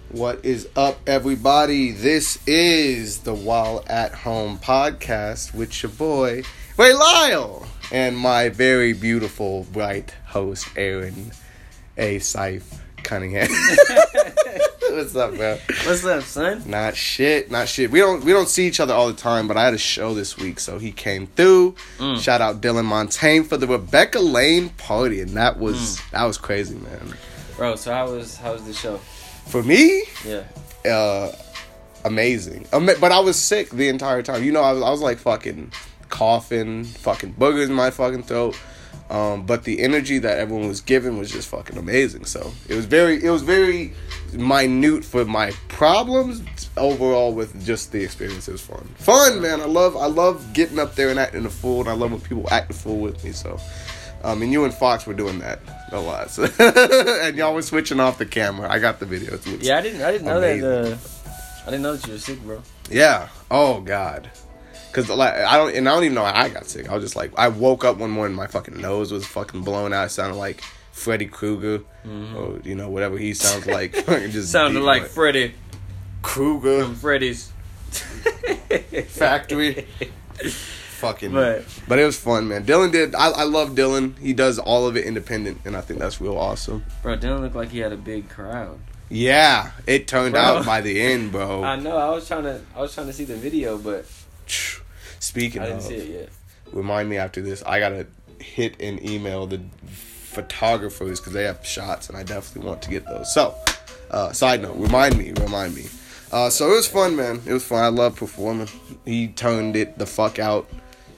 What is up, everybody? This is the While at Home podcast with your boy, Ray Lyle, and my very beautiful, bright host, Aaron A. Syfe Cunningham. What's up, bro? What's up, son? Not shit. We don't see each other all the time, but I had a show this week, so he came through. Shout out Dylan Montaigne for the Rebecca Lane party, and that was crazy, man. Bro, so how was the show? For me, yeah, amazing. But I was sick the entire time. You know, I was like fucking coughing, fucking boogers in my fucking throat. But the energy that everyone was giving was just fucking amazing. So it was very minute for my problems. Overall, with just the experience, it was fun, man. I love getting up there and acting a fool, and I love when people act a fool with me. So, and you and Fox were doing that a lot, so. And y'all were switching off the camera. I got the video too. Yeah, I didn't know that. I didn't know that you were sick, bro. Yeah. Oh God. Cause like I don't even know how I got sick. I was just like, I woke up one morning, my fucking nose was fucking blown out. It sounded like Freddy Krueger, or whatever he sounds like. Just sounded like Freddy Krueger from Freddy's Factory. Fucking. But it was fun, man. Dylan did. I love Dylan. He does all of it independent, and I think that's real awesome. Bro, Dylan looked like he had a big crowd. Yeah, it turned out by the end, bro. I know. I was trying to see the video, but speaking I didn't of, see it yet. Remind me after this. I gotta hit and email the photographers because they have shots, and I definitely want to get those. So, side note, remind me. So it was fun, man. It was fun. I love performing. He turned it the fuck out.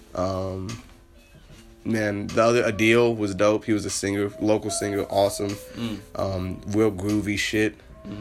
Man, the other Adil was dope. He was a singer, local singer, awesome. Real groovy shit.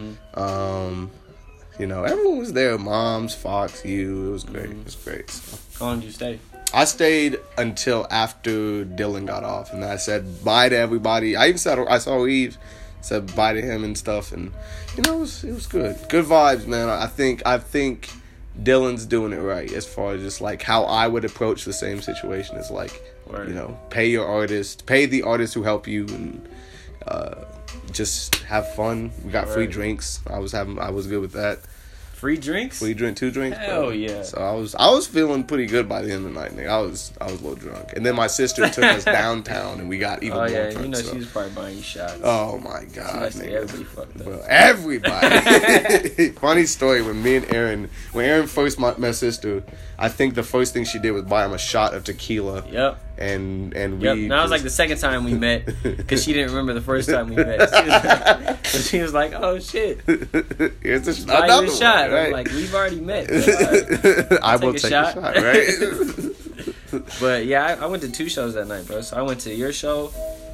Everyone was there. Moms, Fox, you. It was great. It was great. So. How long did you stay? I stayed until after Dylan got off, and I said bye to everybody. I saw Eve, said bye to him and stuff, and it was good. Good vibes, man. I think Dylan's doing it right as far as just like how I would approach the same situation. It's like, pay the artists who help you, and just have fun. We got free drinks. I was good with that. Free drinks? 2 drinks. Hell bro. yeah. So I was feeling pretty good by the end of the night, nigga. I was a little drunk. And then my sister took us downtown and we got even more drunk. She was probably buying you shots. Oh my God, nigga. Everybody fucked up. Bro, everybody. Funny story, when Aaron first met my sister, I think the first thing she did was buy him a shot of tequila. Yep. And that was like the second time we met, because she didn't remember the first time we met. She was like, "Oh shit, here's a shot." Right? I'm like, we've already met. I will take a shot, right? But yeah, I went to 2 shows that night, bro. So I went to your show,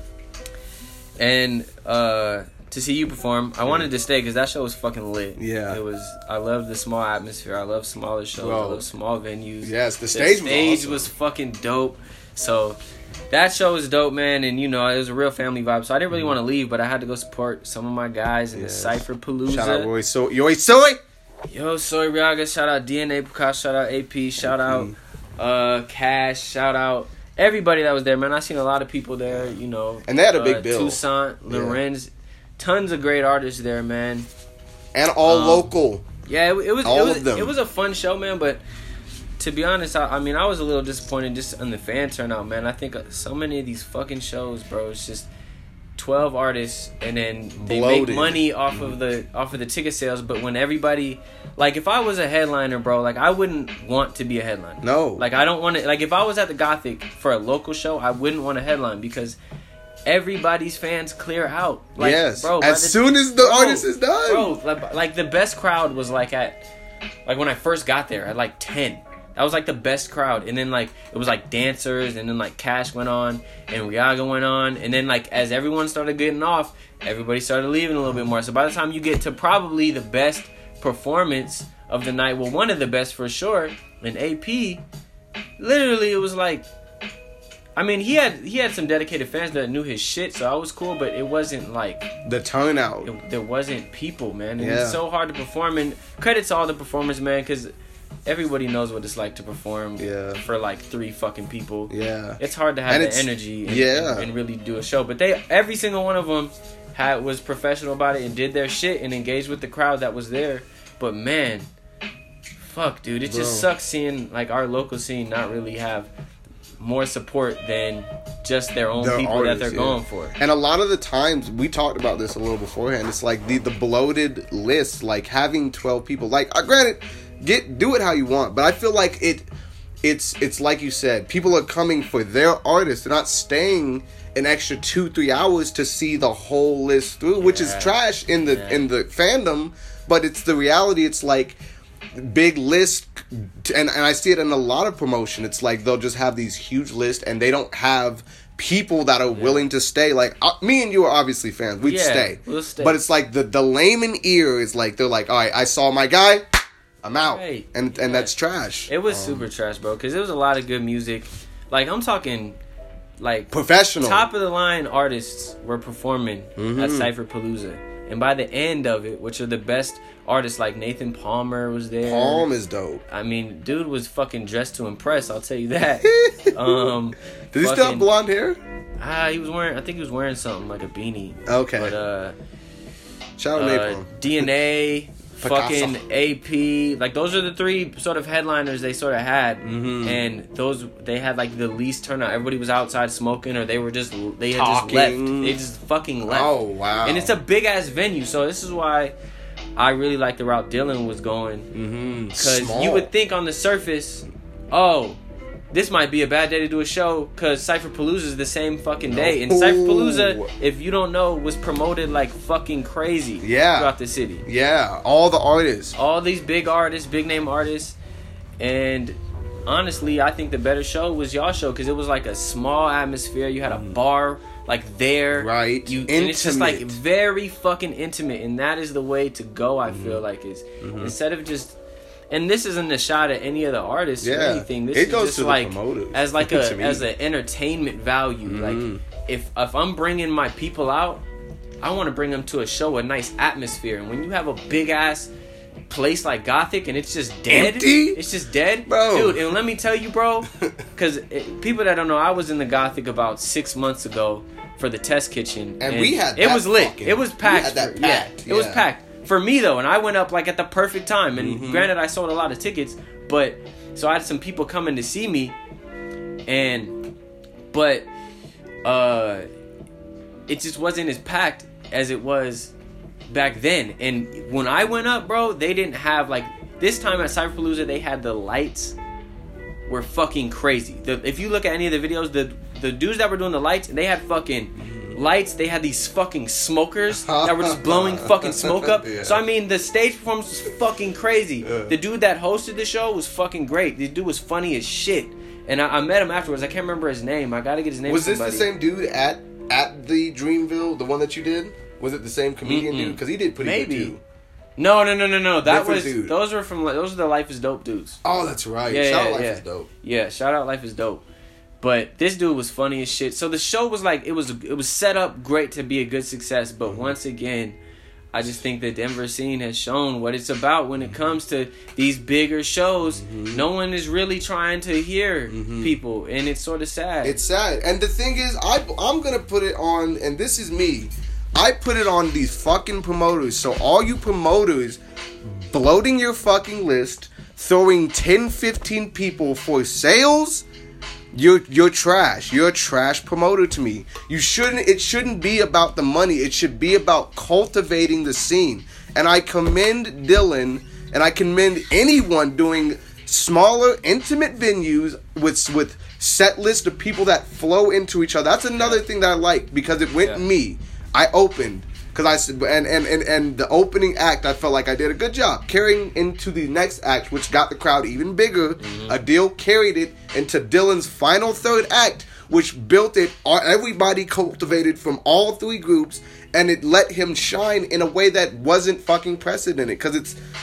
and to see you perform. I wanted to stay because that show was fucking lit. Yeah, it was. I love the small atmosphere. I love smaller shows. Bro. I love small venues. Yes, the stage was fucking dope. So that show was dope, man, and it was a real family vibe. So I didn't really want to leave, but I had to go support some of my guys in the Cypher Palooza. Shout out Roy Soy. Yo, Soy Riaga. Shout out DNA Picasso. Shout out AP. Shout out Cash. Shout out everybody that was there, man. I seen a lot of people there, And they had a big bill. Toussaint, Lorenz, tons of great artists there, man. And all local. Yeah, it was of them. It was a fun show, man, but to be honest, I was a little disappointed just on the fan turnout, man. I think so many of these fucking shows, bro, it's just 12 artists, and then they make money off of the ticket sales. But when everybody, like, if I was a headliner, bro, like, I wouldn't want to be a headliner. No. Like, I don't want to, like, if I was at the Gothic for a local show, I wouldn't want to headline because everybody's fans clear out. Like, yes. Bro, as soon as the artist is done. Bro, like the best crowd was like when I first got there at like 10. That was like the best crowd. And then like it was like dancers, and then like Cash went on and Riaga went on, and then like as everyone started getting off, everybody started leaving a little bit more. So by the time you get to probably the best performance of the night, well, one of the best for sure, in AP, literally it was like, I mean, he had some dedicated fans that knew his shit, so I was cool, but it wasn't like the turnout. There wasn't people, man. And it's so hard to perform, and credit to all the performers, man, because everybody knows what it's like to perform for like 3 fucking people. Yeah. It's hard to have the energy and really do a show. But every single one of them was professional about it and did their shit and engaged with the crowd that was there. But man, fuck, dude, it just sucks seeing like our local scene not really have more support than just their own people artists, that they're going for. And a lot of the times, we talked about this a little beforehand, it's like the bloated list, like having 12 people, like granted, do it how you want, but I feel like it's like you said, people are coming for their artists. They're not staying an extra 2-3 hours to see the whole list through, which is trash in the fandom, but it's the reality. It's like big list, and I see it in a lot of promotion. It's like they'll just have these huge lists and they don't have people that are willing to stay. Like me and you are obviously fans, we'll stay, but it's like the layman ear is like, they're like, all right, I saw my guy, I'm out. Right. And that's trash. It was super trash, bro, because there was a lot of good music. Like I'm talking like professional top of the line artists were performing at Cypher Palooza, and by the end of it, which are the best artists, like Nathan Palmer was there. Palm is dope. I mean, dude was fucking dressed to impress, I'll tell you that. Did he still have blonde hair? He was wearing, I think he was wearing something like a beanie. Okay. But shout out Napalm. DNA, fucking AP, like those are the three sort of headliners they sort of had, and they had like the least turnout. Everybody was outside smoking, or they had just left. They just fucking left. Oh wow! And it's a big ass venue, so this is why I really like the route Dylan was going, because you would think on the surface, oh, this might be a bad day to do a show, because Cypher Palooza is the same fucking day. And Cypher Palooza, if you don't know, was promoted like fucking crazy throughout the city. Yeah, all the artists. All these big artists, big name artists. And honestly, I think the better show was y'all show, because it was like a small atmosphere. You had a bar like there. Right. And it's just like very fucking intimate. And that is the way to go, I feel like, is instead of just... And this isn't a shot at any of the artists or anything. This is just like as like as an entertainment value. Like if I'm bringing my people out, I want to bring them to a show, a nice atmosphere. And when you have a big ass place like Gothic and it's just dead, it's just dead, bro. Dude, and let me tell you, bro, because people that don't know, I was in the Gothic about 6 months ago for the test kitchen, and we had it was lit. It was packed. It was packed. For me, though, and I went up, like, at the perfect time. And granted, I sold a lot of tickets. But, so I had some people coming to see me. But, it just wasn't as packed as it was back then. And when I went up, bro, they didn't have, like, this time at Cypher Palooza, they had the lights were fucking crazy. If you look at any of the videos, the dudes that were doing the lights, they had fucking... lights. They had these fucking smokers that were just blowing fucking smoke up. So I mean, the stage performance was fucking crazy. The dude that hosted the show was fucking great. The dude was funny as shit, and I met him afterwards. I can't remember his name. I gotta get his name. Was this the same dude at the Dreamville, the one that you did? Was it the same comedian dude? Because he did pretty good too. No. That was dude. Those are the Life is Dope dudes. Oh, that's right. Shout out Life is Dope. Yeah, shout out Life is Dope. But this dude was funny as shit. So the show was like, it was set up great to be a good success. But once again, I just think the Denver scene has shown what it's about when it comes to these bigger shows. No one is really trying to hear people, and it's sort of sad. It's sad. And the thing is, I'm going to put it on, and this is me, I put it on these fucking promoters. So all you promoters bloating your fucking list, throwing 10, 15 people for sales... You're trash. You're a trash promoter to me. It shouldn't be about the money. It should be about cultivating the scene. And I commend Dylan, and I commend anyone doing smaller, intimate venues with set list of people that flow into each other. That's another thing that I like, because it went me. I opened. Because and the opening act, I felt like I did a good job carrying into the next act, which got the crowd even bigger. Adil carried it into Dylan's final third act, which built it. Everybody cultivated from all three groups, and it let him shine in a way that wasn't fucking precedented, because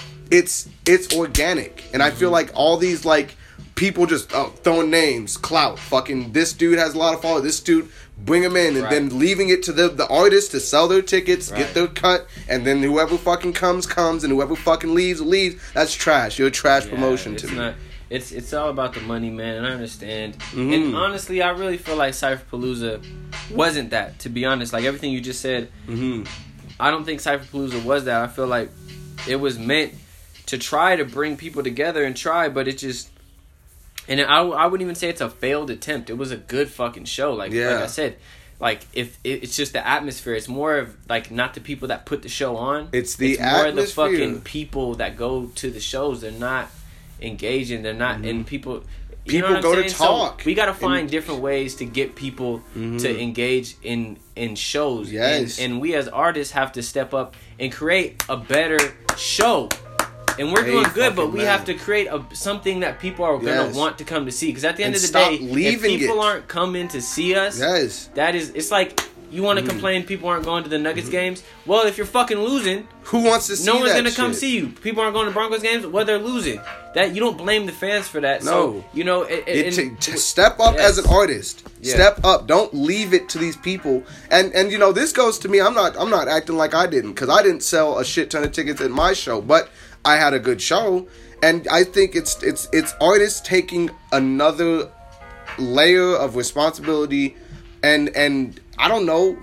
it's organic. And I feel like all these like people just throwing names, clout, fucking this dude has a lot of followers, this dude. Bring them in, and then leaving it to the artists to sell their tickets, get their cut, and then whoever fucking comes, and whoever fucking leaves. That's trash. You're a trash promotion to me. It's all about the money, man, and I understand. Mm-hmm. And honestly, I really feel like Cypherpalooza wasn't that, to be honest. Like, everything you just said, Mm-hmm. I don't think Cypherpalooza was that. I feel like it was meant to try to bring people together and try, but it just... And I wouldn't even say it's a failed attempt. It was a good fucking show. Like I said, like, if it's just the atmosphere. It's more of, like, not the people that put the show on. It's the more atmosphere. the fucking people that go to the shows. They're not engaging. They're not... And people... You know what go I'm to saying? talk. So we got to find different ways to get people to engage in shows. Yes. And we as artists have to step up and create a better show. And we're doing good, but we have to create something that people are going to want to come to see. Because at the end of the day, if people aren't coming to see us, it's like... You want to complain people aren't going to the Nuggets games? Well, if you're fucking losing, who wants to see that? No one's going to come see you. People aren't going to Broncos games? Well, they're losing. That you don't blame the fans for that. No. So, you know... step up as an artist. Yeah. Step up. Don't leave it to these people. And you know, this goes to me. I'm not acting like I didn't. Because I didn't sell a shit ton of tickets at my show. But I had a good show. And I think it's artists taking another layer of responsibility and I don't know,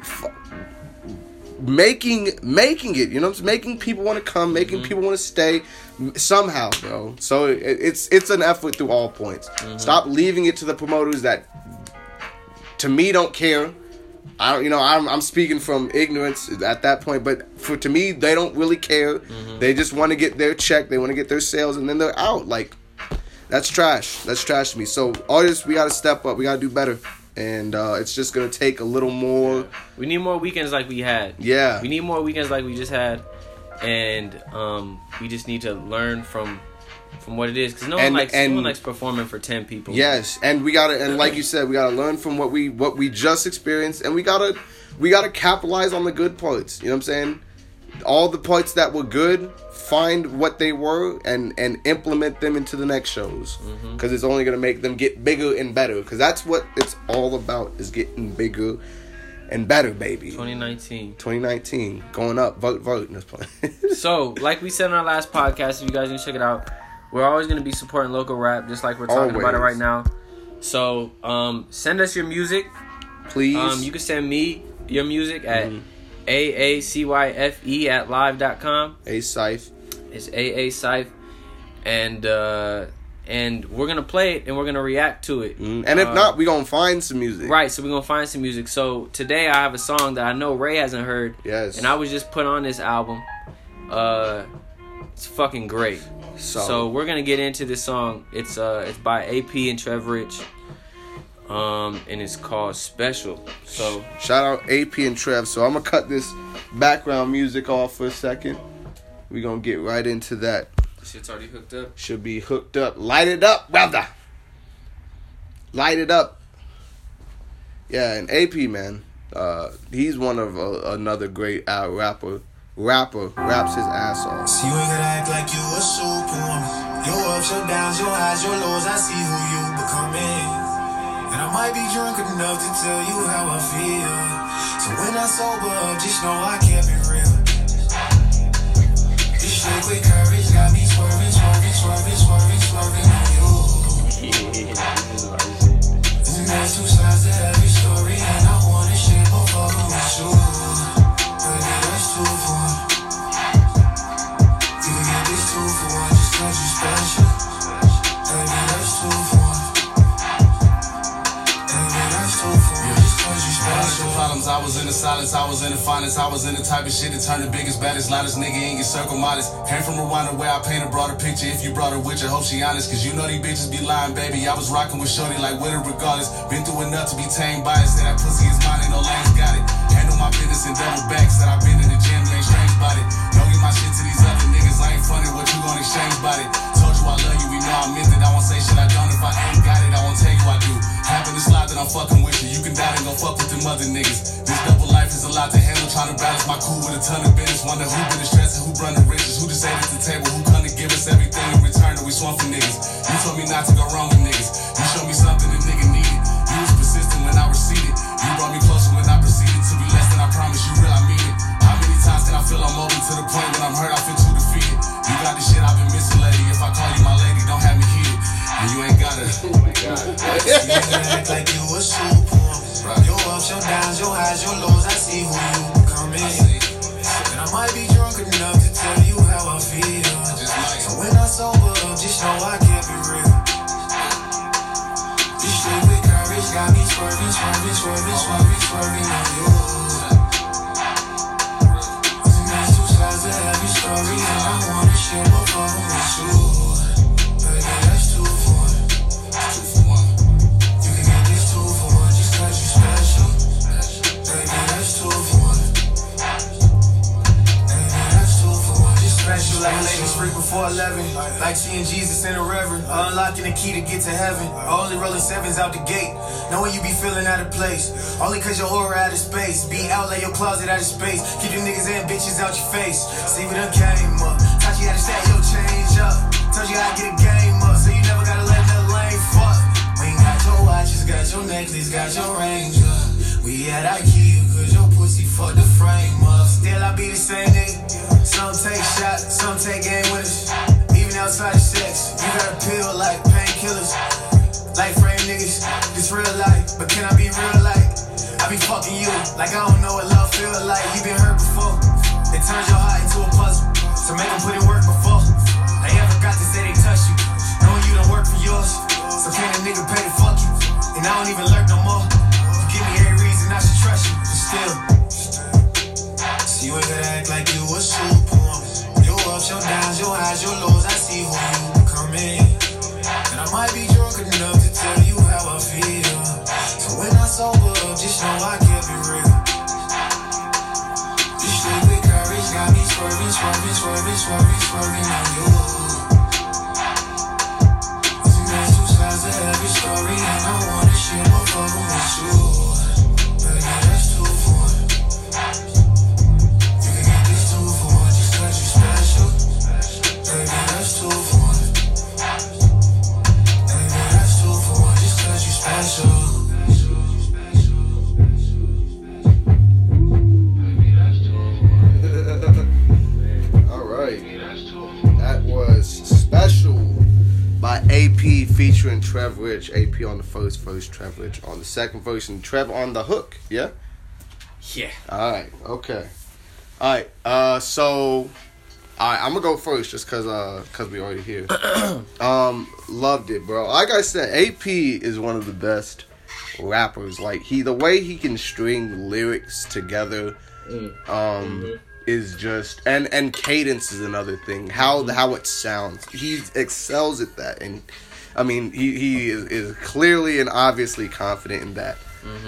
making it, you know, making people want to come, making people want to stay somehow, bro. So it's an effort through all points. Stop leaving it to the promoters that, to me, don't care. I'm speaking from ignorance at that point, but to me, they don't really care. They just want to get their check, they want to get their sales, and then they're out. Like, that's trash. That's trash to me. So artists, we got to step up. We got to do better. And it's just going to take a little more... We need more weekends like we had. Yeah. We need more weekends like we just had. And we just need to learn from what it is. Because no one likes performing for 10 people. Yes. And we got to... And like you said, we got to learn from what we just experienced. And we got to capitalize on the good parts. You know what I'm saying? All the parts that were good, find what they were and implement them into the next shows. Because it's only going to make them get bigger and better. Because that's what it's all about, is getting bigger and better, baby. 2019. Going up. Vote. So, like we said on our last podcast, if you guys didn't check it out, we're always going to be supporting local rap, just like we're talking about it right now. So, send us your music. Please. You can send me your music at... AACYFE at live.com. A-Cyph. It's AACyph. And we're going to play it and we're going to react to it. And if not, we're going to find some music. Right, so we're going to find some music. So today I have a song that I know Ray hasn't heard. Yes. And I was just put on this album. It's fucking great. So we're going to get into this song. It's by AP and Trev Rich. And it's called Special. So shout out AP and Trev. So I'm gonna cut this background music off for a second. We're gonna get right into that. Shit's already hooked up. Should be hooked up. Light it up, brother. Light it up. Yeah, and AP, man, he's one of another great rapper. Raps his ass off. See, you ain't gotta act like you a superwoman. Your ups, your downs, your highs, your lows. I see who you becoming. And I might be drunk enough to tell you how I feel. So when I sober up, just know I can't be real. This shit with courage got me swerving on you. And there's two sides to every story, and I wanna share both of them with you. Baby, that's 2 for 1. You can get this 2 for 1 just 'cause you special. Baby, that's 2 for 1. Problems, I was in the silence, I was in the finest, I was in the type of shit that turned the biggest, baddest, loudest nigga in your circle modest. Came from Rwanda where I paint a broader picture. If you brought her with you, hope she honest, cause you know these bitches be lying, baby. I was rocking with shorty like with her regardless. Been through enough to be tamed by it. Say that pussy is mine, ain't no lanes got it. Handle my business in double back. Said I've been in the gym, ain't strange about it. Don't give my shit to these other niggas, I ain't funny. What you gonna exchange about it? Told you I love you, we know I meant it. I won't say shit I don't. If I ain't got it, I won't tell you I do. Happen to slide that I'm fucking with you. You can die and go fuck with them other niggas. This double life is a lot to handle. Trying to balance my cool with a ton of business. Wonder who been the stress and who run the riches. Who decided at the table, who come to give us everything in return that we swung for niggas. You told me not to go wrong with niggas. You showed me something that nigga needed. You was persistent when I receded. You brought me closer when I proceeded to be less than I promised you. Real, I mean it. How many times can I feel I'm open to the point when I'm hurt I feel too defeated? You got the shit I've been missing, lady. If I call you my lady, don't have me heated. And act like you a superwoman. Your ups, your downs, your highs, your lows, I see who you becoming. And I might be drunk enough to tell you how I feel. So when I sober up, just know I kept it real. This shit with courage got me swerving, swerving, swerving, swerving, swerving on you. And there's two sides to every story, and I wanna share both of them with you. Baby, that's 2 for 1. 2 for 1. You can get this 2 for 1 just 'cause you special. Baby, that's 2 for 1. Baby, that's 2 for 1 just special. Like ladies free before 11, like seeing Jesus in the reverend, unlocking the key to get to heaven. Only rolling 7s out the gate, knowing you be feeling out of place. Only 'cause your aura out of space. Be out, lay your closet out of space. Keep you niggas and bitches out your face. See we done came up, taught you how to stack your change up. Told you how to get a game up, so you never gotta let that lane fuck. We ain't got your watches, got your necklace, got your range up. We at IKEA, 'cause your pussy fucked the frame up. Still I be the same nigga. Some take shots, some take game winners. Even outside of sex, you got a pill like painkillers. Like frame niggas, this real life, but can I be real like? I be fucking you, like I don't know what love feel like. You been hurt before, it turns your heart into a puzzle. So make them put in work before they ever got to say they touch you. Knowing you don't work for yours, so can a nigga pay to fuck you? And I don't even lurk no more. You give me every reason I should trust you, but still. See you gotta act like you a superwoman. Your ups, your downs, your highs, your lows, I see who you becoming. And I might be drunk enough to tell you how I feel. So when I sober up, just know I kept it real. This shit with courage got me swerving, swerving, swerving, swerving, swerving on you. And there's 2 sides to every story, and I wanna share both of them with you. Baby, that's 2 for 1. You can get this 2 for 1 just 'cause you special. Baby, that's 2 for 1. Baby, that's 2 for 1 just 'cause you special. All right, that was Special by AP featuring Trev Rich. AP on the first verse, Trev Rich on the second verse, and Trev on the hook. Yeah. Yeah. All right. Okay. All right. So, all right, I'm gonna go first just cause we already here. Loved it, bro. Like I said, AP is one of the best rappers. Like the way he can string lyrics together, is just and cadence is another thing. How it sounds, he excels at that, and I mean he is clearly and obviously confident in that.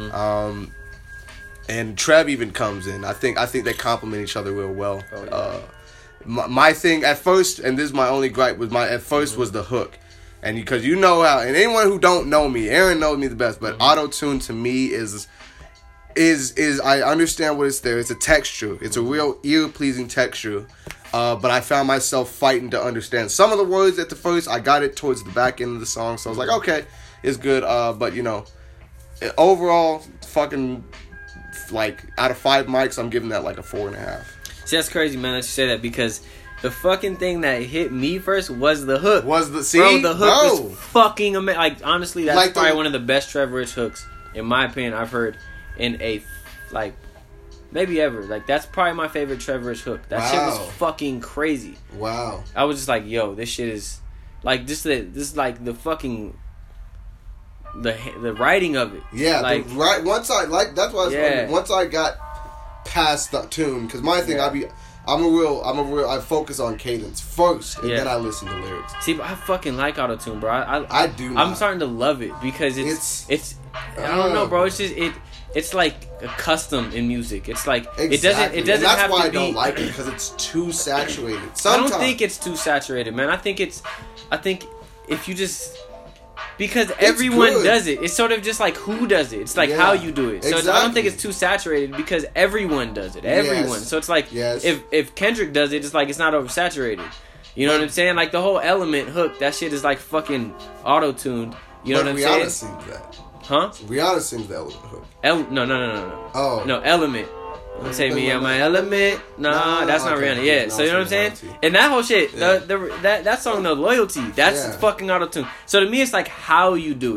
And Trev even comes in. I think they complement each other real well. Oh, yeah. My thing at first, and this is my only gripe, was was the hook. And because you know how, and anyone who don't know me, Aaron knows me the best, but auto-tune to me is I understand what it's there. It's a texture. It's a real ear-pleasing texture. But I found myself fighting to understand some of the words at the first. I got it towards the back end of the song, so I was like, okay, it's good. But you know, overall, fucking, like, out of 5 mics, I'm giving that like a 4.5. See, that's crazy, man, that you say that, because the fucking thing that hit me first was the hook. Bro, the hook was fucking amazing. Like, honestly, that's like probably one of the best Trev Rich hooks, in my opinion, I've heard in a, like, maybe ever. Like, that's probably my favorite Trev Rich hook. That shit was fucking crazy. Wow. I was just like, yo, this shit is, like, this is like the fucking, the writing of it. Yeah, like, once I, like, that's why I was wondering, once I got past the tune, because my thing, I focus on cadence first, and then I listen to lyrics. See, but I fucking like auto-tune, bro. I do not. I'm starting to love it, because it's I don't know, bro. It's just it's like a custom in music. It's like exactly. it doesn't and that's have why to I don't be, like it, because it's too saturated. I don't think it's too saturated, man. I think if you just, because everyone does it. It's sort of just like who does it. It's like how you do it. So I don't think it's too saturated, because everyone does it. Everyone. So it's like if Kendrick does it, it's like it's not oversaturated. You know what I'm saying? Like the whole Element hook, that shit is like fucking auto-tuned. You know what I'm saying? Rihanna sings that. Huh? Rihanna sings the Element hook. No. Oh. No, Element. Don't take me out my element. Nah, that's not Rihanna. Yeah, so you know what I'm saying? And that whole shit, that song, The Loyalty, that's fucking auto-tune. So to me, it's like how you do it.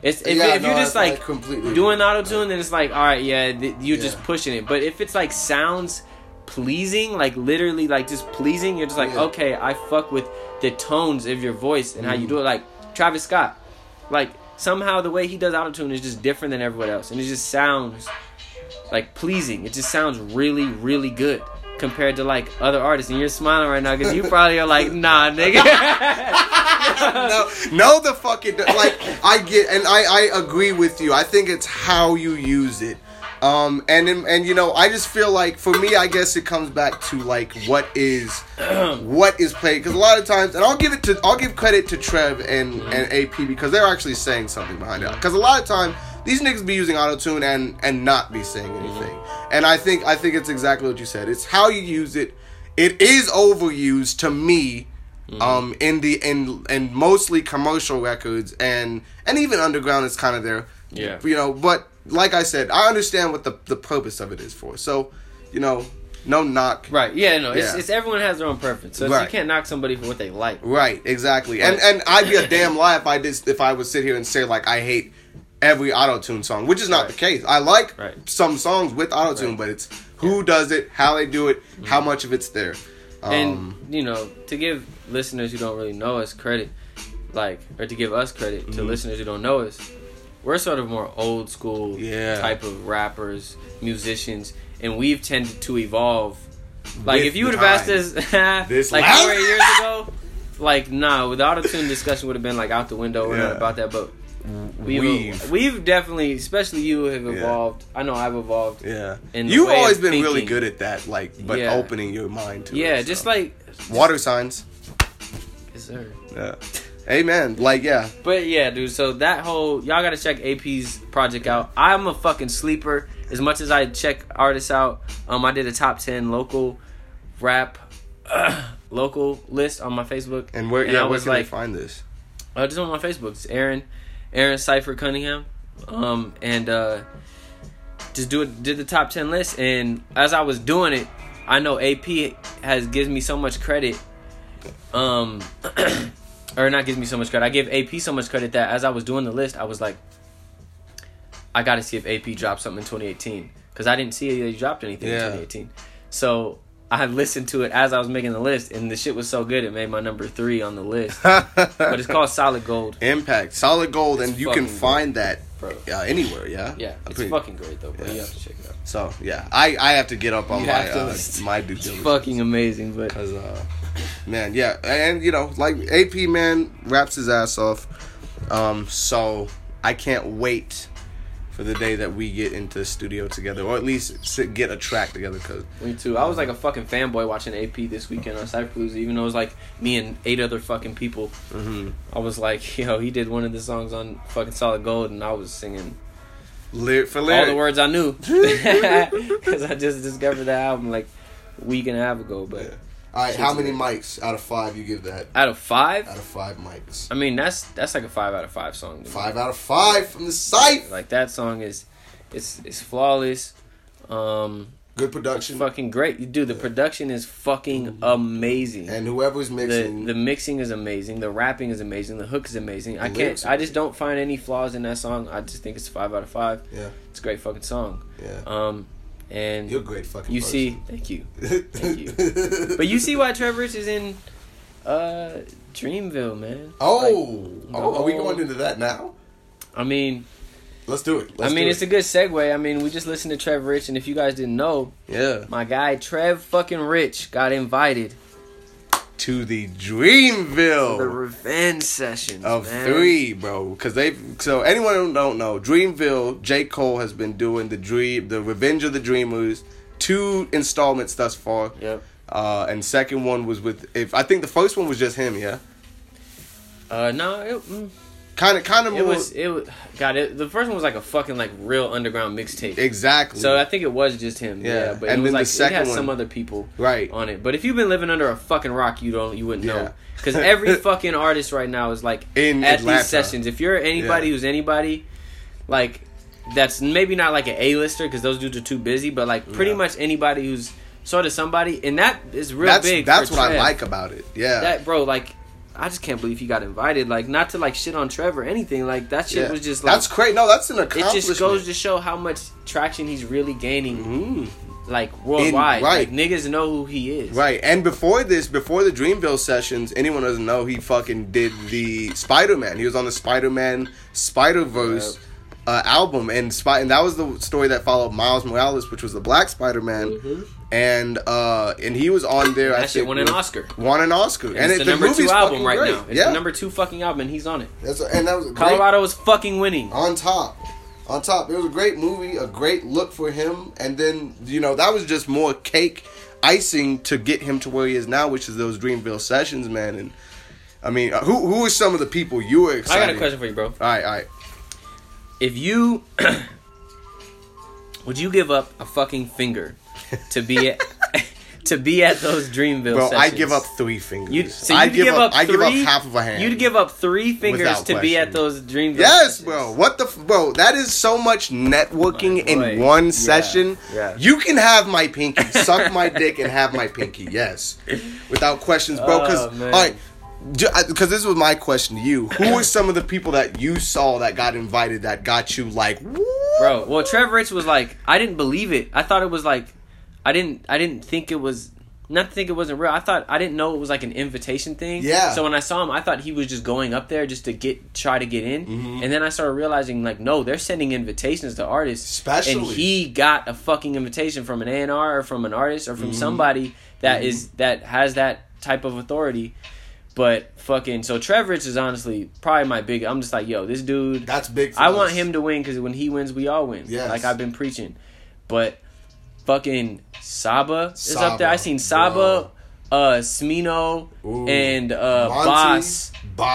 It's if, Yeah, if no, you're just I like completely doing auto-tune, then it's like, all right, yeah, you're just Yeah. pushing it. But if it's like sounds pleasing, like literally like just pleasing, you're just like, Yeah. okay, I fuck with the tones of your voice and how you do it. Like Travis Scott, like somehow the way he does auto-tune is just different than everyone else, and it just sounds like pleasing. It just sounds really, really good compared to like other artists. And you're smiling right now because you probably are like, nah, nigga. No, the fucking like I get, and I agree with you. I think it's how you use it. And you know, I just feel like for me, I guess it comes back to like what is played, because a lot of times, and I'll give credit to Trev and AP because they're actually saying something behind it. Because a lot of time these niggas be using autotune and not be saying anything. And I think it's exactly what you said. It's how you use it. It is overused to me. In mostly commercial records and even underground is kind of there. Yeah. You know, but like I said, I understand what the purpose of it is for. So, you know, no knock. Right. Yeah. No. Yeah. It's everyone has their own preference, so Right. you can't knock somebody for what they like. Right. Exactly. And I'd be a damn lie if I would sit here and say like I hate every auto-tune song, which is not the case. I like some songs with auto-tune, but it's who does it, how they do it, how much of it's there. And you know, to give listeners who don't really know us credit, like, or to give us credit to listeners who don't know us, we're sort of more old school type of rappers, musicians, and we've tended to evolve. Like, With if you would the have asked us This like loud? 4 years ago, like, nah, with the auto-tune discussion would have been like out the window. We're not about that, but we've definitely, especially you, have evolved. I know I've evolved. Yeah. In the You've way always of been really thinking. good at that, like, but opening your mind to it. Yeah, so. just like water signs. yes, sir. Yeah. Amen. Like, yeah. But yeah, dude, so that whole, y'all gotta check AP's project out. I'm a fucking sleeper. As much as I check artists out, I did a top 10 local rap local list on my Facebook. And where I where was can like, they find this? just on my Facebook. It's Aaron Cypher Cunningham. Just did the top 10 list, and as I was doing it, I know AP gives me so much credit. Or not gives me so much credit. I give AP so much credit that as I was doing the list, I was like, I got to see if AP dropped something in 2018, because I didn't see he dropped anything in 2018. So I had listened to it as I was making the list, and the shit was so good it made my number 3 on the list. But it's called Solid Gold. Impact. Solid Gold, and you can fucking find that Bro. Anywhere, yeah? Yeah, it's fucking great though, bro. You have to check it out. So, yeah. I have to get up on You my have to. my due It's diligence. fucking amazing, but Because, man, yeah. And, you know, like, AP, man, raps his ass off. So, I can't wait for the day that we get into the studio together, or at least get a track together. Cause me too. I was like a fucking fanboy watching AP this weekend on Cypherpalooza, even though it was like me and 8 other fucking people. I was like, yo, he did one of the songs on fucking Solid Gold, and I was singing lyric for all lyric. the words I knew, because I just discovered that album like a week and a half ago. But All right, how many mics out of 5 you give that? out of 5, Out of 5 mics. I mean that's like a 5 out of 5 song. to me. 5 out of 5 from the site. Like that song is, it's flawless. Good production. Fucking great, dude. The production is fucking amazing. And whoever's mixing. The mixing is amazing. The rapping is amazing. The hook is amazing. I lyrics can't. I just don't find any flaws in that song. I just think it's a 5 out of 5. Yeah. It's a great fucking song. Yeah. And You're a great fucking you person. see, thank you, but you see why Trevor Rich is in Dreamville, man. Oh, Like, are we going into that now? I mean, Let's do it. it's a good segue. I mean, we just listened to Trevor Rich, and if you guys didn't know, yeah. my guy Trev fucking Rich got invited To the to the Dreamville Revenge Sessions of man. 3, bro. Because so anyone who don't know, Dreamville, J. Cole has been doing the Revenge of the Dreamers, 2 installments thus far. Yep. And second one was with, I think the first one was just him, yeah. No, Kind of more. it was. The first one was like a fucking like real underground mixtape. Exactly. So I think it was just him. Yeah. Yeah, but And it was then the like second it had one- some other people Right. on it. But if you've been living under a fucking rock, you wouldn't Yeah. know, because every fucking artist right now is like In at Atlanta. these sessions. If you're anybody Yeah. who's anybody, like that's maybe not like an A-lister because those dudes are too busy, but like pretty Yeah. much anybody who's sort of somebody, and that is real big. That's for what I Trev. like about it. Yeah. That bro, like I just can't believe he got invited. Like, not to like shit on Trevor or anything. Like that shit was just like that's great. No, that's an accomplishment. It just goes to show how much traction he's really gaining. Mm. Like worldwide, right. Like niggas know who he is. Right, and before the Dreamville sessions, anyone doesn't know, he fucking did the Spider-Man. He was on the Spider-Man Spider-Verse album, and that was the story that followed Miles Morales, which was the Black Spider-Man, and he was on there. That shit won an Oscar. Won an Oscar, and it's the number 2 album right great. now. It's the number 2 fucking album, and he's on it. And that was Colorado was fucking winning on top. On top, it was a great movie, a great look for him, and then that was just more cake icing to get him to where he is now, which is those Dreamville sessions, man. And I mean, who are some of the people you were excited? I got a question for you, bro. All right. If you would you give up a fucking finger to be at those Dreamville sessions? Bro, I give up 3 fingers. I give up half of a hand. You'd give up 3 fingers to be at those Dreamville sessions. Bro. What the bro? That is so much networking in one session. Yeah. You can have my pinky, suck my dick, and have my pinky. Yes, without questions, bro. Because all right. Because this was my question to you. Who were some of the people that you saw that got invited that got you like, woo? Bro? Well, Trev Rich was like, I didn't believe it. I thought it was like, I didn't think it was. Not to think it wasn't real. I didn't know it was like an invitation thing. Yeah. So when I saw him, I thought he was just going up there just to try to get in. Mm-hmm. And then I started realizing like, no, they're sending invitations to artists. Especially. And he got a fucking invitation from an A&R or from an artist or from somebody that that has that type of authority. But fucking, so Trev Rich is honestly probably my big. I'm just like, yo, this dude. That's big for I us. want him to win because when he wins, we all win. Yes. Like I've been preaching. But fucking Saba is up there. I seen Saba, Smino, and Boss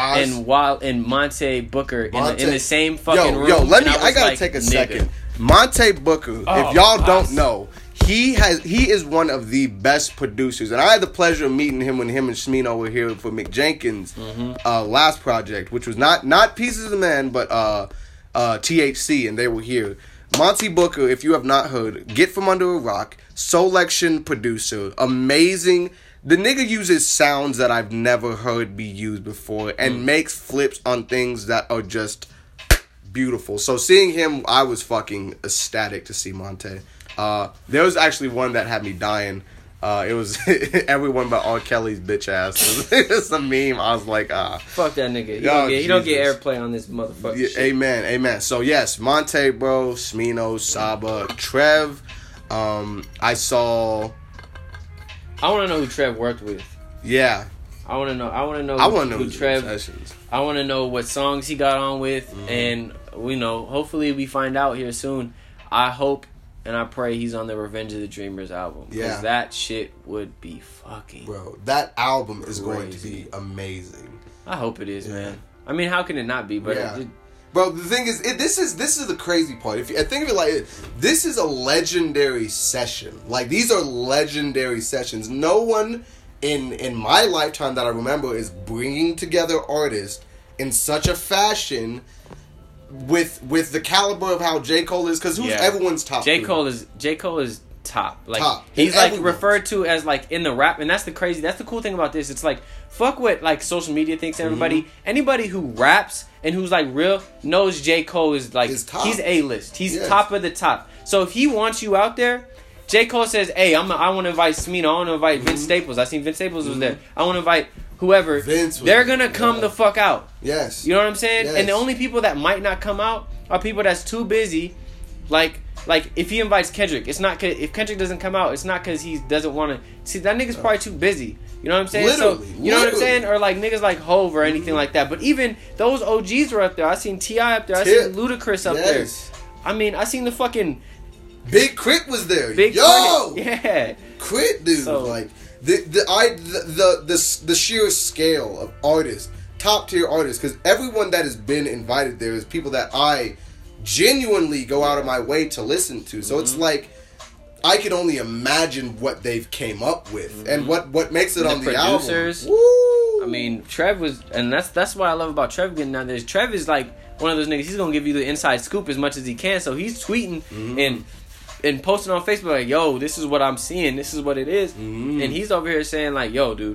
and Monte Booker in the same fucking room. Yo, I gotta take a second. Monte Booker, if y'all don't know, he is one of the best producers, and I had the pleasure of meeting him when him and Smino were here for Mick Jenkins' last project, which was not Pieces of the Man, but THC, and they were here. Monte Booker, if you have not heard, Get From Under a Rock, Soulection producer, amazing. The nigga uses sounds that I've never heard be used before and makes flips on things that are just beautiful. So seeing him, I was fucking ecstatic to see Monte. There was actually one that had me dying. It was everyone but R. Kelly's bitch ass. It's a meme. I was like, fuck that nigga. He don't get airplay on this motherfucker. Yeah, shit. Amen. So yes, Monte, bro, Smino, Saba, Trev. I saw. I want to know who Trev worked with. Yeah. I want to know who Trev. I want to know what songs he got on with, and hopefully we find out here soon. I hope. And I pray he's on the Revenge of the Dreamers album. Because that shit would be fucking... Bro, that album is going to be amazing. I hope it is, man. I mean, how can it not be? But bro, the thing is, this is the crazy part. If you think of it like this is a legendary session. Like, these are legendary sessions. No one in my lifetime that I remember is bringing together artists in such a fashion... With the caliber of how J. Cole is, because everyone's top. J. Cole is top. Like top. He's like referred to as like in the rap, and that's the cool thing about this. It's like fuck what like social media thinks. Everybody, anybody who raps and who's like real knows J. Cole is like he's A-list. He's top of the top. So if he wants you out there, J. Cole says, "Hey, I want to invite Smino. I want to invite Vince Staples. I seen Vince Staples was there. I want to invite." Whoever, they're gonna come the fuck out. Yes. You know what I'm saying? Yes. And the only people that might not come out are people that's too busy. Like if he invites Kendrick, it's not if Kendrick doesn't come out, it's not because he doesn't want to. See, that nigga's probably too busy. You know what I'm saying? Literally. You know what I'm saying? Or like niggas like Hove or anything like that. But even those OGs were up there. I seen T.I. up there. I seen Ludacris up there. I mean, I seen the fucking... Big Crit was there. Crit. Yeah. Crit, dude. So, like... The sheer scale of artists, top tier artists, because everyone that has been invited there is people that I genuinely go out of my way to listen to. So it's like I can only imagine what they've came up with and what makes it on the producers. album. Woo! I mean, Trev was, and that's what I love about Trev getting out there. Trev is like one of those niggas. He's gonna give you the inside scoop as much as he can. So he's tweeting and posting on Facebook like, yo, this is what I'm seeing. This is what it is. And he's over here saying like, yo, dude,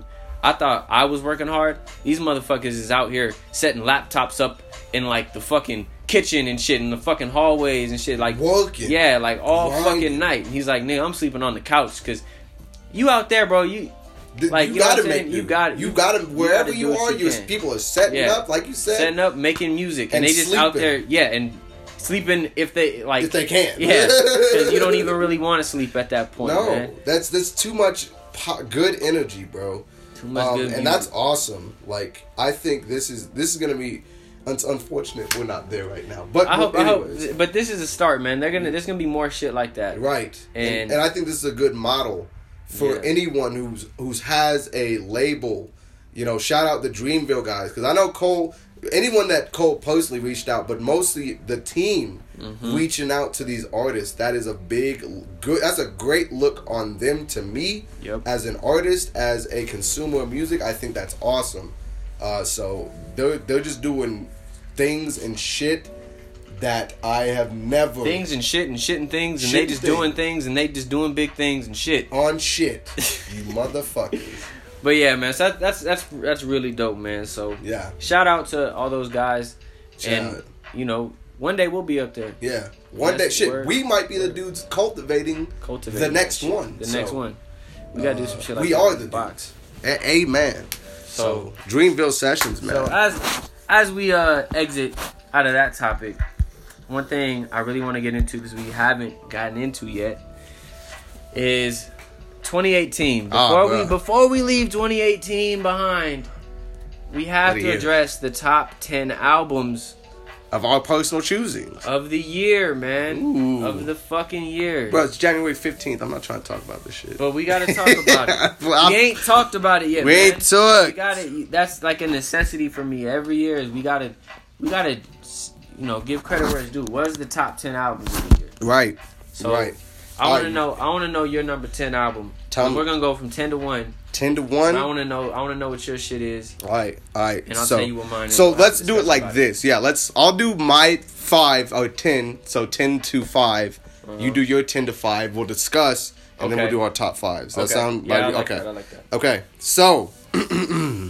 I thought I was working hard. These motherfuckers is out here setting laptops up in like the fucking kitchen and shit, in the fucking hallways and shit, like working. Yeah, like all grinding. fucking night. He's like, nigga, I'm sleeping on the couch because you out there, bro. You like you you know gotta what I'm saying? make. You got You gotta wherever do you what are. you You can. people are setting Yeah. up, like you said, setting up, making music, and And they just out sleeping. there, and sleeping if they like if they can. yeah, because you don't even really want to sleep at that point. No, man. that's too much good energy, bro. Too much good and music. that's awesome. Like I think this is gonna be. It's unfortunate we're not there right now, but I hope, anyways. but this is a start, man. There's gonna be more shit like that. Right, And- and I think this is a good model for Yeah. anyone who's has a label. You know, shout out the Dreamville guys, because I know Cole. Anyone that Cole personally reached out, but mostly the team reaching out to these artists. That is a good. That's a great look on them to me. Yep. As an artist, as a consumer of music, I think that's awesome. So they're just doing things and shit that I have never Things and shit and shit and things, and Shit they just and doing things and they just doing big things and shit. on shit. You motherfuckers. But yeah, man, so that's really dope, man. So Yeah. shout out to all those guys, Shout and out. you know, one day we'll be up there. Yeah. One That's day, shit, word. we might be the dudes cultivating the next that shit. one. The So, next one. We gotta do some shit like we that are in the box. Amen. So, Dreamville Sessions, man. So as we exit out of that topic, one thing I really want to get into, because we haven't gotten into yet, is 2018. Before we leave 2018 behind, we have What a to year. address the top 10 albums Of our personal choosing. of the year, man. Ooh. Of the fucking year. Bro, it's January 15th. I'm not trying to talk about this shit. But we gotta talk about it. Well, We ain't talked about it yet. we man. ain't took. We gotta. That's like a necessity for me every year. Is we gotta, give credit where it's due. What is the top 10 albums of the year? Right. So right. I want to know. I want to know your number 10 album. Tell me. We're gonna go from 10 to 1. 10 to And 1. I want to know. I want to know what your shit is. All right. And I'll tell you what mine is. So We'll let's have do to it like discuss this. Yeah, I'll do my 5 or 10. So 10 to 5. You do your 10 to 5. We'll discuss, and then we'll Okay. do our top 5s. Does that Okay. sound Yeah, I like like okay? that, I like that. Okay. So, you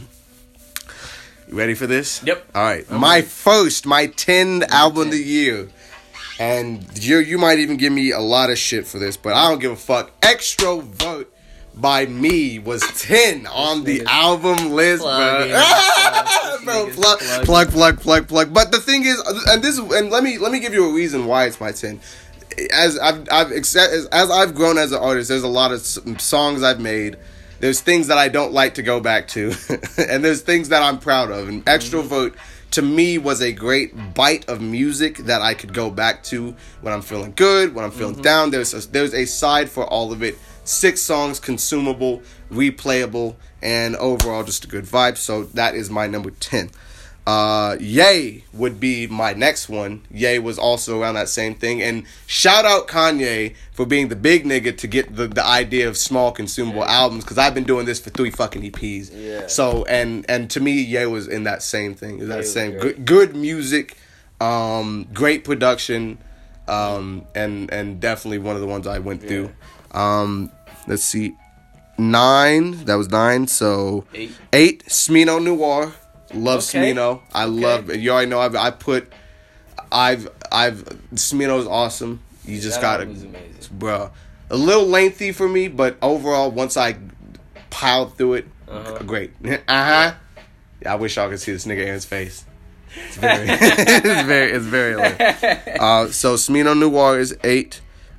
ready for this? Yep. All right. My 10th album of the year. And you might even give me a lot of shit for this, but I don't give a fuck. Extrovert by Me was 10 on the album list, Plug bro. in, Bro, plug. plug. But the thing is, and let me give you a reason why it's my 10. As I've grown as an artist, there's a lot of songs I've made. There's things that I don't like to go back to, and there's things that I'm proud of. And Extrovert, to me, was a great bite of music that I could go back to when I'm feeling good, when I'm feeling down. There's a side for all of it. 6 songs, consumable, replayable, and overall just a good vibe. So that is my number 10. Ye would be my next one. Ye was also around that same thing. And shout out Kanye for being the big nigga to get the idea of small consumable albums, because I've been doing this for 3 fucking EPs. Yeah. So and to me, Ye was in that same thing. That was same great. good music, great production, and definitely one of the ones I went through. Let's see, 9. That was 9. So 8. Smino Noir. Love Okay. Smino. I love it. You already know I've Smino's awesome. You just That gotta, album is amazing. bruh. A little lengthy for me, but overall, once I piled through it, great. Yeah, I wish y'all could see this nigga Aaron's face. It's very, it's very lit. So Smino Noir is 8.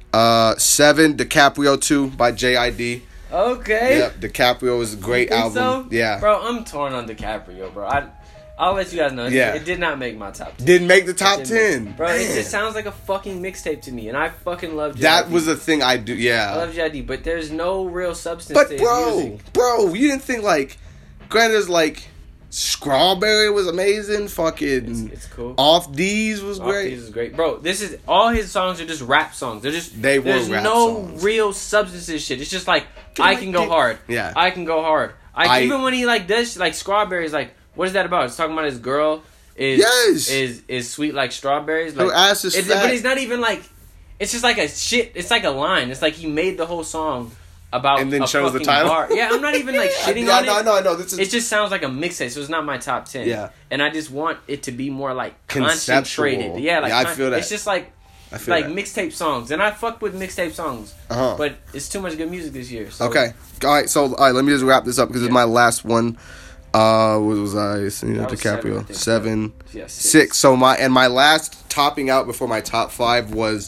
7. DiCaprio 2 by J.I.D. Okay. Yep, DiCaprio is a great Think album. so? Yeah. Bro, I'm torn on DiCaprio, bro. I'll let you guys know. Yeah. It did not make my top 10. Didn't make the top It didn't. 10. Bro, it Man. just sounds like a fucking mixtape to me, and I fucking love That J.I.D. was the thing I do. I Yeah. love J.I.D., but there's no real substance But to his music. bro, you didn't think like, granted, there's like, Strawberry was amazing. Fucking It's cool. Off These was Off great. These is great, bro. This is all his songs are just rap songs. They were there's rap no songs. real substance to shit. It's just like Can I I can go get- hard. Yeah. I can go hard. Even when he like does like Strawberries, like what is that about? It's talking about his girl Yes. is sweet like strawberries. Her Like, ass is fat. but he's not even like. It's just like a shit. It's like a line. It's like he made the whole song about And then a chose the fucking title? bar. Yeah, I'm not even like shitting on it. I know. This is It just sounds like a mixtape, so it's not my top 10. Yeah. And I just want it to be more like Conceptual. concentrated. Yeah, like Yeah, I feel that. It's just like I feel like that. mixtape songs, and I fuck with mixtape songs. Uh-huh. But it's too much good music this year. So. Okay. All right. So, all right. Let me just wrap this up because it's my last one. What was I? That was seven, I DiCaprio. think. 7. Yeah, 6. So my last topping out before my top 5 was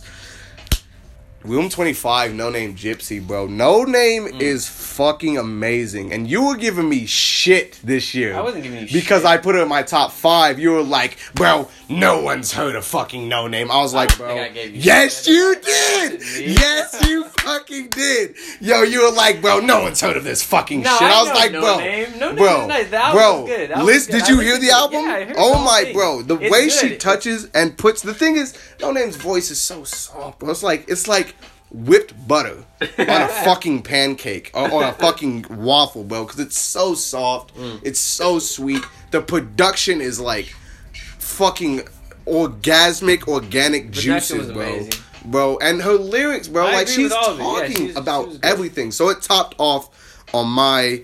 Room 25, No Name Gypsy, bro. No Name is fucking amazing. And you were giving me shit this year. I wasn't giving you because shit. I put it in my top 5. You were like, bro, no one's heard of fucking No Name. I was like, don't bro, think I gave you yes, shit. you did. Yes, you fucking did. Yo, you were like, bro, no one's heard of this fucking No, shit. I I was know like, No bro, Name. No Name bro, is nice. The album bro, was good. That was listen, good. did I you listened hear the to it. album? Yeah, I heard the Oh whole my, thing. bro, the It's way good. she touches and puts, the thing is, No Name's voice is so soft, bro. It's like whipped butter on a fucking pancake or on a fucking waffle, bro, because it's so soft. It's so sweet. The production is like fucking orgasmic, organic juices, was bro. amazing. Bro, and her lyrics, bro, I like agree she's with all of it. Yeah, talking she was about good. everything. So it topped off on my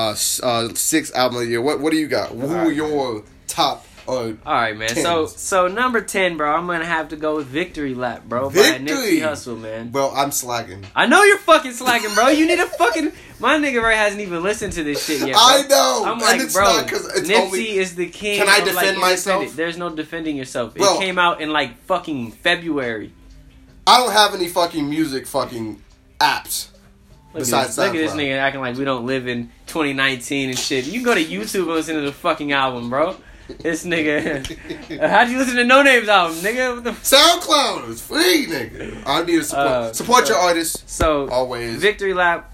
6th album of the year. What do you got? Who are your top? All right, man. Tens. So number 10, bro. I'm gonna have to go with Victory Lap, bro. By Victory! Nipsey Hussle, man. Bro, I'm slacking. I know you're fucking slacking, bro. You need a fucking. My nigga Ray hasn't even listened to this shit yet. Bro. I know, I'm and like, it's bro. not 'cause it's Nipsey only- is the king. Can I of, defend myself? independent. There's no defending yourself. Bro. It came out in like fucking February. I don't have any fucking music fucking apps. Look Besides look at this SoundCloud. nigga acting like we don't live in 2019 and shit. You can go to YouTube and listen to the fucking album, bro. This nigga. How'd you listen to No Name's album, nigga? What the SoundCloud is free, nigga. I need to support your artists. So Always. Victory Lap,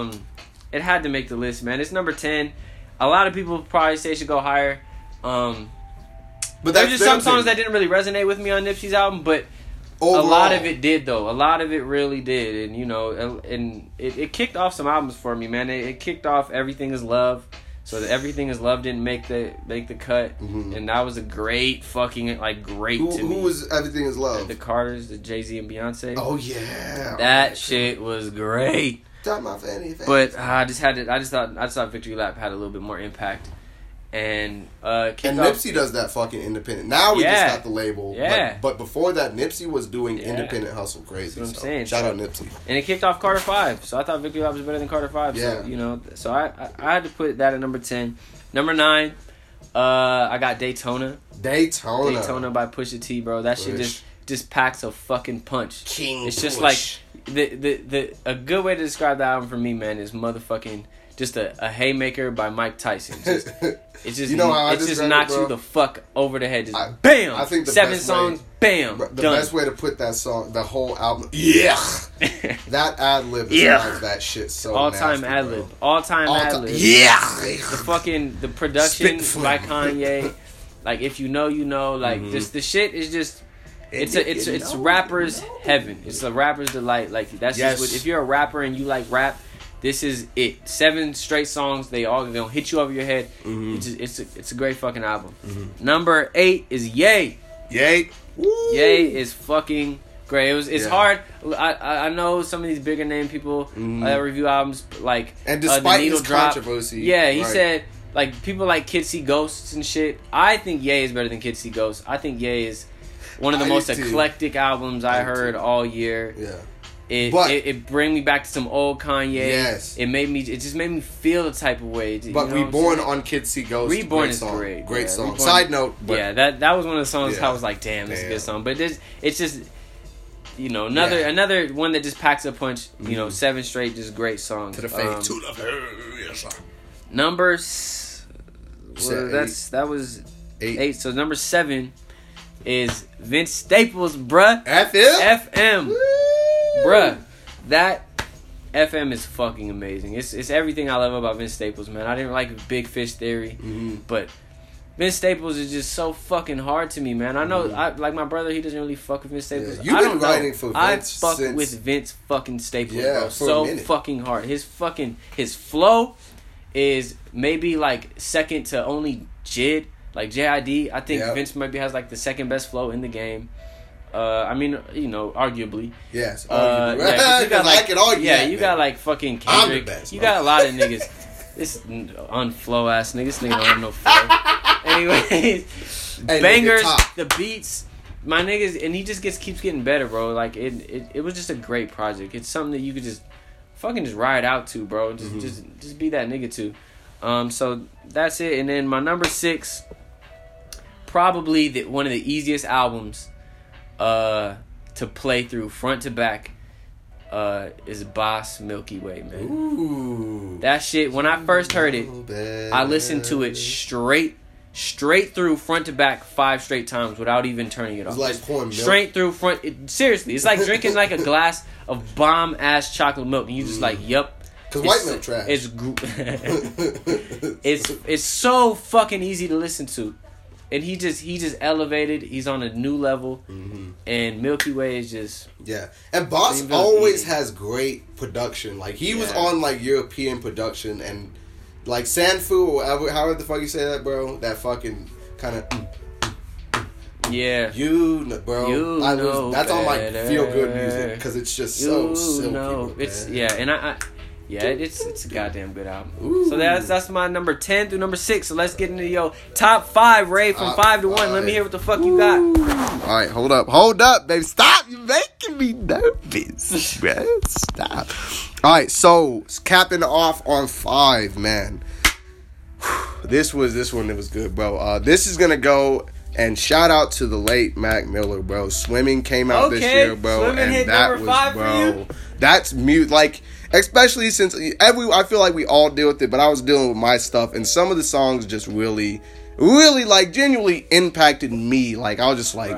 it had to make the list, man. It's number 10. A lot of people probably say it should go higher. But There's that's just some songs that didn't really resonate with me on Nipsey's album, but overall, a lot of it did, though. A lot of it really did, and you know, and it kicked off some albums for me, man. It kicked off Everything Is Love. So the Everything Is Love didn't make the cut, and that was a great fucking great to me. Who was Everything Is Love? The Carters, the Jay-Z and Beyonce. Oh yeah, That shit was great. Top my fanny. But I just thought Victory Lap had a little bit more impact, and kicked And off- Nipsey does that fucking independent. Now we Yeah. just got the label. Yeah. But before that, Nipsey was doing Yeah. independent hustle crazy. That's what I'm so saying. Shout So- out Nipsey. and it kicked off Carter 5. So I thought Victory Lap was better than Carter 5. Yeah. So you know, so I had to put that at number 10. Number 9, I got Daytona. Daytona by Pusha T, bro. That shit just packs a fucking punch. King It's just Push. like the a good way to describe the album for me, man, is motherfucking just a haymaker by Mike Tyson. Just, it's just You know how I it just describe it, knocks bro? you the fuck over the head. Just I- bam. I think the 7 best songs, way- bam, the done. best way to put that song, the whole album. Yeah, that ad lib Yeah. describes that shit so All time nasty, ad bro. lib. All time ad lib. Yeah. The production Spit by flame. Kanye, like if you know, you know, like Mm-hmm. just the shit is just it's rappers heaven. It's a rapper's delight. Like that's Yes. just what, if you're a rapper and you like rap, this is it. 7 straight songs. They all gonna hit you over your head. Mm-hmm. It's a great fucking album. Number 8 is Ye. Yay. Woo. Ye is fucking great. It's Yeah. hard. I know some of these bigger name people review albums like And The despite Needle his Drop. controversy, Yeah, he right. said like people like Kids See Ghosts and shit. I think Ye is better than Kids See Ghosts. I think Ye is one of the I most do too. eclectic albums I I do heard too. all year. Yeah. It it bring me back to some old Kanye. Yes. It just made me feel the type of way. You But know what I'm Reborn saying? on Kids See Ghosts. Reborn great is song. great. Great Yeah, song. Reborn- Side note, but yeah, that was one of the songs Yeah. I was like, damn, that's a Damn. good song. But it's just, you know, another one that just packs a punch. You know, 7 straight, just great songs. to the face, to the face. Numbers. Said That was 8. 8. So number 7 is Vince Staples, bruh. FM. FM, bruh. That FM is fucking amazing. It's everything I love about Vince Staples, man. I didn't like Big Fish Theory, but Vince Staples is just so fucking hard to me, man. I know, I like my brother. He doesn't really fuck with Vince Staples. Yeah, you've I been don't know. writing for I Vince fuck since- with Vince fucking Staples, Yeah, bro. for a So minute. fucking hard. His flow is maybe like second to only Jid. Like JID, I think Yeah. Vince maybe has like the second best flow in the game. I mean, arguably. Yes. Yeah, 'cause you got I can argue. yeah, that, you man. got like fucking I'm the Kendrick. best, You got a lot of niggas. This unflow ass nigga. This nigga don't have no flow. Anyways, Hey, bangers, nigga, top. the beats, my niggas, and he just keeps getting better, bro. Like it was just a great project. It's something that you could just fucking just ride out to, bro. Just be that nigga too. So that's it. And then my number 6, probably one of the easiest albums to play through front to back is Boss Milky Way, man. Ooh. That shit, when I first heard it, I listened to it straight through front to back 5 straight times without even turning it off. It's like pouring milk. Straight through front. Seriously, it's like drinking like a glass of bomb ass chocolate milk, and you just like, yup. Because white milk trash. It's so fucking easy to listen to, and he just elevated. He's on a new level, and Milky Way is just And Boss Dreamville always eating. has great production. Like he was Yeah. on like European production and like Sanfu or whatever, however the fuck you say that, bro. That fucking kind of yeah. bro. That's all my feel good music because it's just so silky. Bro, It's man. yeah, and it's a goddamn good album. Ooh. So that's my number 10 through number 6. So let's get into your top 5, Ray, from 5 to 1. Let me hear what the fuck you got. All right, hold up, baby. Stop. You're making me nervous, bro. Stop. All right, so capping off on 5, man. This one that was good, bro. This is gonna go and shout out to the late Mac Miller, bro. Swimming came out this year, bro, Swimming hit and that number was, 5 for bro. you? That's mute, like. Especially since I feel like we all deal with it, but I was dealing with my stuff, and some of the songs just really, like genuinely impacted me. Like I was just like,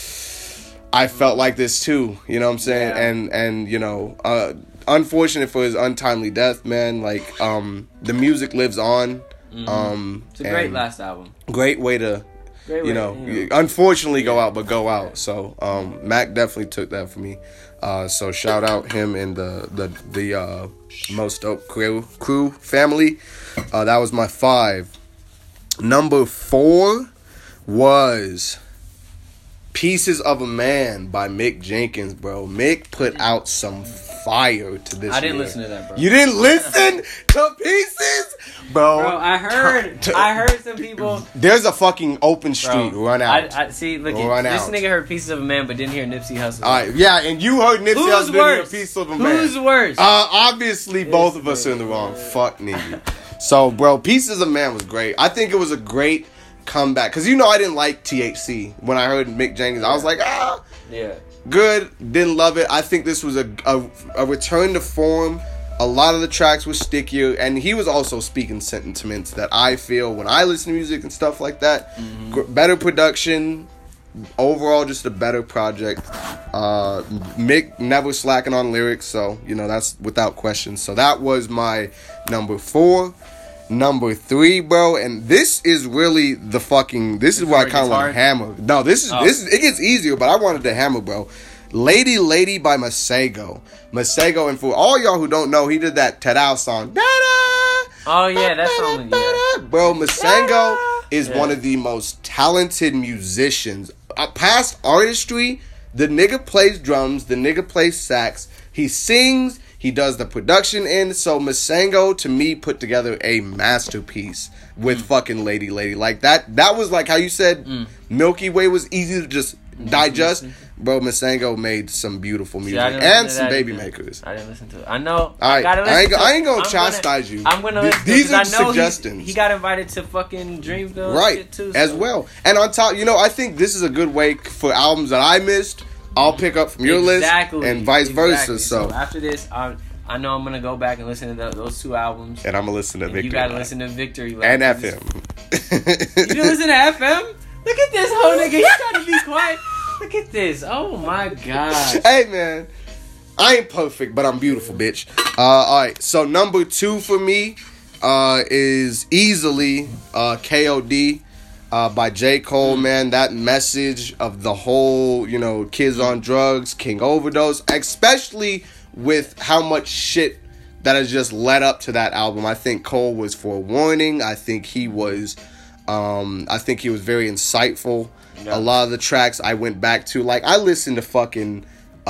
I felt like this too. You know what I'm saying? Yeah. And unfortunate for his untimely death, man. Like the music lives on. It's a great last album. Great way to. Unfortunately go out, but go out. So Mac definitely took that for me. So shout out him and the Most Dope crew family. That was my 5. Number 4 was Pieces of a Man by Mick Jenkins, bro. Mick put out some fire to this. I didn't year. listen to that, bro. You didn't listen to Pieces? Bro, I heard some people. There's a fucking open street. Bro, Run out. I see. Look, Run this out. nigga heard Pieces of a Man, but didn't hear Nipsey Hussle. All right, yeah, and you heard Nipsey Who's Hussle didn't hear worse? Piece of a Man. Who's worse? Obviously, both of us are in the wrong. Fuck nigga. So, bro, Pieces of a Man was great. I think it was a great comeback because I didn't like THC when I heard Mick Jenkins. I was like, Yeah. good. Didn't love it. I think this was a return to form. A lot of the tracks were stickier, and he was also speaking sentiments that I feel when I listen to music and stuff like that. Better production, overall, just a better project. Mick never slacking on lyrics, so that's without question. So that was my number 4. Number 3, bro, and this is really the fucking. This is where I kind of want to hammer. No, this is it gets easier, but I wanted to hammer, bro. Lady Lady by Masego. Masego, and for all y'all who don't know, he did that Tadao song. Oh yeah, that song. Yeah. Bro, Masego is one of the most talented musicians. Past artistry, the nigga plays drums, the nigga plays sax, he sings, he does the production in. So Masego, to me, put together a masterpiece with fucking Lady Lady. Like that was like how you said Milky Way was easy to just digest. Bro, Masego made some beautiful music and some baby makers. I didn't listen to it. I know. Alright, I ain't gonna I'm chastise you. I'm gonna listen These to it, are 'cause I know suggestions. He got invited to fucking Dreamville Right, shit too, as so. well. And on top, I think this is a good way for albums that I missed. I'll pick up from your list and vice versa. So after this, I know I'm gonna go back and listen to those 2 albums. and I'm gonna listen to And Victory you gotta Lap. listen to Victory Lap. and You FM. didn't listen to FM? Look at this whole nigga. He's trying to be quiet. Look at this. Oh my god. Hey man, I ain't perfect, but I'm beautiful, bitch. All right, so number 2 for me is easily KOD by J. Cole. Man, that message of the whole, kids on drugs, King overdose, especially with how much shit that has just led up to that album. I think Cole was forewarning. I think he was I think he was very insightful. Yeah. A lot of the tracks I went back to, like I listened to fucking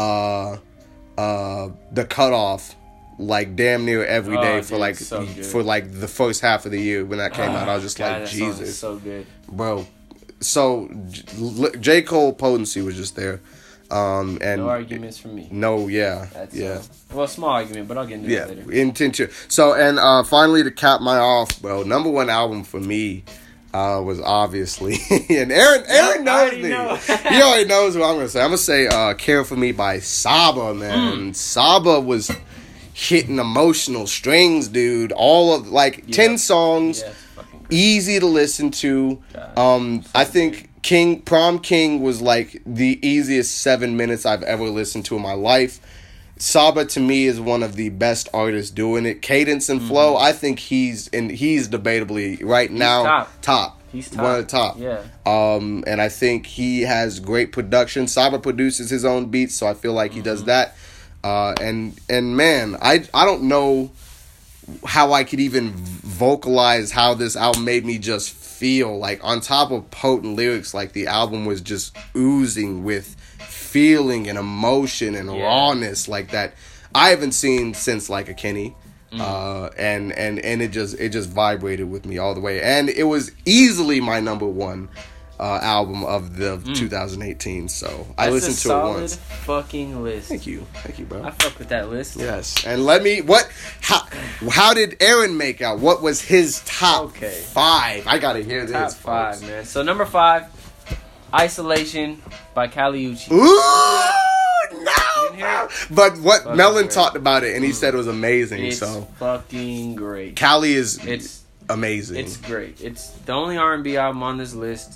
The Cutoff like damn near every day Oh, for dude, like so good. for like the first half of the year when that came out. I was just God, like, that song is Jesus, so good. bro. So J. Cole potency was just there, and No arguments from me. no, yeah, That's yeah. well, small argument, but I'll get into Yeah, that later. intention. So, and finally to cap my off, bro, number one album for me was obviously, and Aaron I knows already me. know. He already knows what I'm gonna say. I'm gonna say "Care for Me" by Saba, man. Saba was hitting emotional strings, dude. All of like 10 songs, Yeah, it's fucking great. easy to listen to. God, I think Prom King was like the easiest 7 minutes I've ever listened to in my life. Saba to me is one of the best artists doing it. Cadence and flow, I think he's debatably right now top. He's top. One of the top. Yeah. And I think he has great production. Saba produces his own beats, so I feel like he does that. And man, I don't know how I could even vocalize how this album made me just feel. Like on top of potent lyrics, like the album was just oozing with feeling and emotion and rawness like that I haven't seen since like a Kenny. And it just vibrated with me all the way, and it was easily my number one album of the 2018. So I That's listened a to it solid once. fucking list. Thank you, bro. I fuck with that list. Yes, and how did Aaron make out? What was his top 5? I gotta hear this. Top 5, folks. man. So number 5, Isolation by Kali Uchis. Ooh, Didn't no, hear it? but what Fucking Melon great. talked about it, and he said it was amazing. It's So fucking great. Cali is It's amazing. It's great. It's the only R&B album on this list.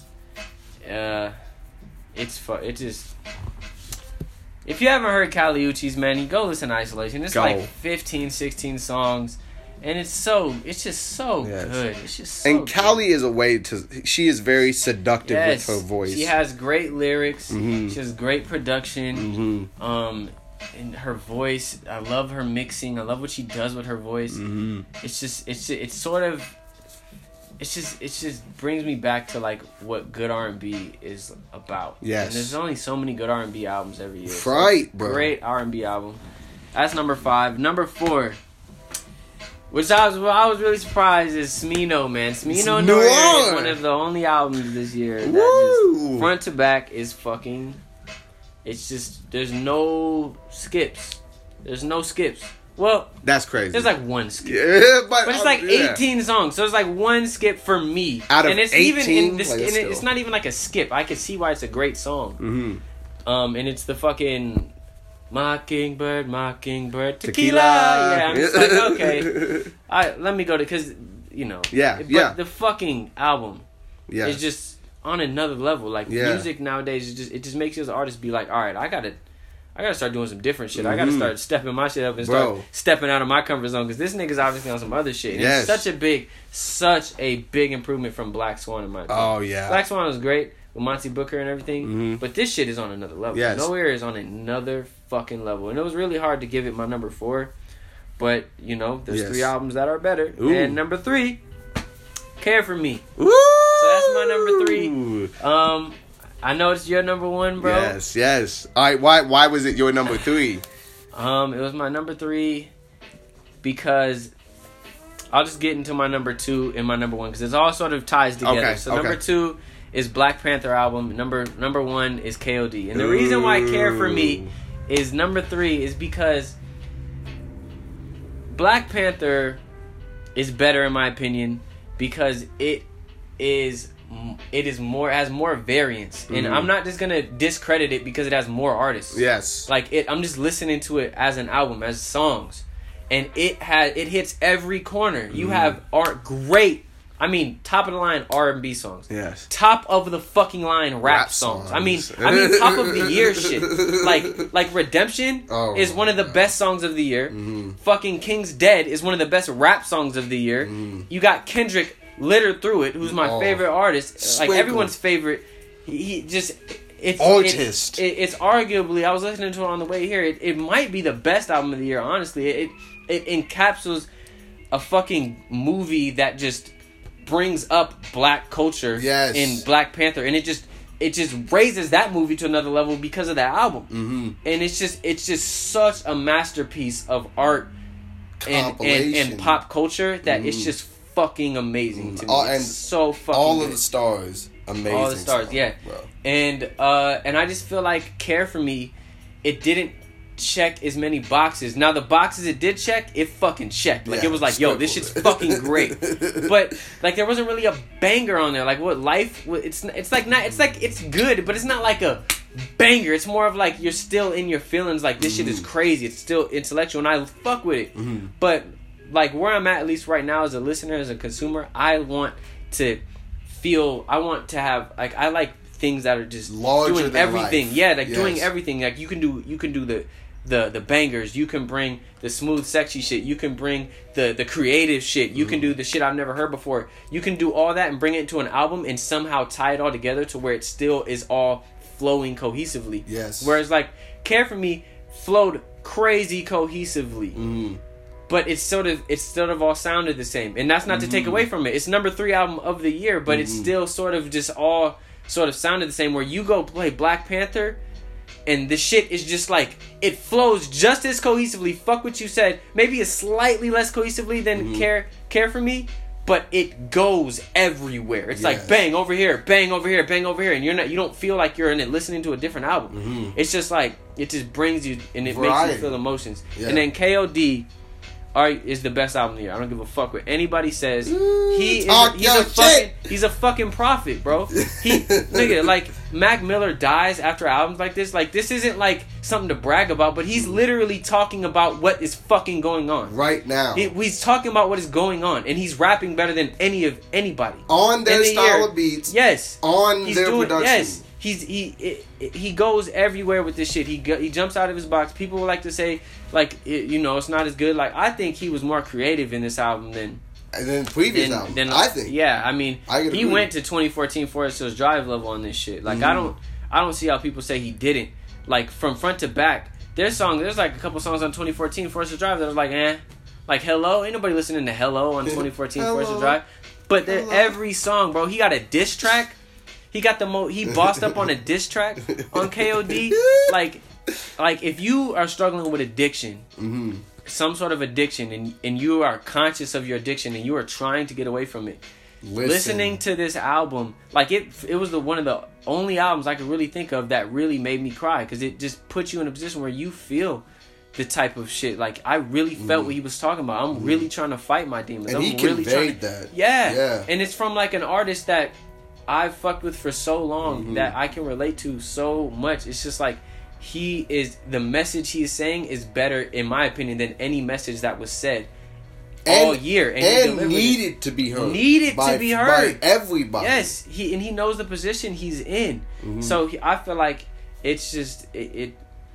It's it just. If you haven't heard Kali Uchis, man, you go listen to Isolation. It's Go. like 15, 16 songs, and it's just so Yes. good. It's just so and good. Cali is a way to. She is very seductive Yes, with her voice. she has great lyrics. Mhm. She has great production. Mm-hmm. And her voice, I love her mixing. I love what she does with her voice. Mm-hmm. It just brings me back to like what good R&B is about. Yes. And there's only so many good R&B albums every year. Right, bro. Great R&B album. That's number 5. Number 4, which I was really surprised, is Smino, man. Smino Noir. Noir is one of the only albums this year that Woo! just front to back is fucking. It's just there's no skips. Well, That's crazy. there's like one skip. yeah, but But it's like yeah. 18 songs, so there's like one skip for me. Out of and it's 18? even in this, Like, and that's it's still- not even like a skip. I can see why it's a great song. Mm-hmm. And it's the fucking Mockingbird, Tequila. Tequila. Yeah, I'm just like, okay. Let me go to, because, you know. Yeah, but yeah. the fucking album Yeah. is just on another level. Like, Yeah. music nowadays, it just makes you as an artist be like, all right, I gotta start doing some different shit. I gotta start stepping my shit up and start Bro. stepping out of my comfort zone, because this nigga's obviously on some other shit. And Yes. it's such a big improvement from Black Swan in my opinion. Oh, yeah. Black Swan was great with Monty Booker and everything, but this shit is on another level. Yes. Nowhere is on another fucking level, and it was really hard to give it my number 4, but you know, there's Yes. 3 albums that are better. Ooh. And number 3, Care for Me. Woo! So that's my number 3. I know it's your number 1, bro. Yes. All right, why was it your number 3? It was my number 3 because I'll just get into my number 2 and my number 1 because it all sort of ties together. Okay, So okay. number 2 is Black Panther album. Number 1 is KOD. And the reason why Care for Me is number 3 is because Black Panther is better in my opinion because it has more variance. And I'm not just gonna discredit it because it has more artists. Yes. Like I'm just listening to it as an album, as songs, and it hits every corner. You have top of the line R&B songs. Yes. Top of the fucking line rap songs. I mean top of the year shit. Like Redemption Oh is one of the best songs of the year. Fucking King's Dead is one of the best rap songs of the year. You got Kendrick littered through it, who's my favorite artist, Sprinkle. like everyone's favorite. He just it's Artist. It's arguably. I was listening to it on the way here. It might be the best album of the year. Honestly, it encapsulates a fucking movie that just brings up black culture Yes. in Black Panther, and it just raises that movie to another level because of that album. Mm-hmm. And it's just such a masterpiece of art and Compilation. pop culture that it's just fucking amazing to me. And It's so fucking all good. of the stars, amazing. All the stars, song, yeah. bro. And I just feel like Care for Me, it didn't check as many boxes. Now the boxes it did check, it fucking checked. Like Yeah, it was like, yo, this shit's scribbled. fucking great. But like there wasn't really a banger on there. Like what Life? It's like not. It's like it's good, but it's not like a banger. It's more of like you're still in your feelings. Like this shit is crazy. It's still intellectual, and I fuck with it. But like where I'm at least right now as a listener, as a consumer, I want to feel. I want to have like I like things that are just Larger doing than everything. life. Yeah, like Yes. doing everything. Like you can do the bangers. You can bring the smooth, sexy shit. You can bring the creative shit. You can do the shit I've never heard before. You can do all that and bring it into an album and somehow tie it all together to where it still is all flowing cohesively. Yes. Whereas like Care for Me flowed crazy cohesively. But it's sort of all sounded the same. And that's not to take away from it. It's number 3 album of the year, but it's still sort of just all sort of sounded the same. Where you go play Black Panther and the shit is just like, it flows just as cohesively. Fuck what you said. Maybe it's slightly less cohesively than Care for Me, but it goes everywhere. It's like Yes. bang over here, bang over here, bang over here, and you don't feel like you're in it listening to a different album. It's just like it just brings you and it makes Variety. you feel emotions. Yeah. And then KOD is the best album of the year. I don't give a fuck what anybody says. He's a fucking prophet, bro. Nigga, like Mac Miller dies after albums like this. Like this isn't like something to brag about, but he's literally talking about what is fucking going on Right now. He's talking about what is going on, and he's rapping better than anybody On their in the style year. of beats. Yes, On he's their doing. production. Yes, he goes everywhere with this shit. He jumps out of his box. People would like to say like it's not as good. Like I think he was more creative in this album than And then previous album. I think. Yeah, I mean, I could he agree. went to 2014 Forest Hills Drive level on this shit. Like I don't see how people say he didn't. Like from front to back, there's like a couple songs on 2014 Forest Hills Drive that was like like Hello. Ain't nobody listening to Hello on 2014 Forest Hills Drive. But every song, bro, he got a diss track. He got he bossed up on a diss track on KOD. Like if you are struggling with addiction, some sort of addiction, and you are conscious of your addiction and you are trying to get away from it, listening to this album, like it was one of the only albums I could really think of that really made me cry, because it just puts you in a position where you feel the type of shit. Like I really felt what he was talking about. I'm really trying to fight my demons. And I'm he really conveyed that. Yeah. And it's from like an artist that I've fucked with for so long that I can relate to so much. It's just like the message he is saying is better, in my opinion, than any message that was said all year. And he delivered needed to be heard. By everybody. Yes, he knows the position he's in. So I feel like it's just it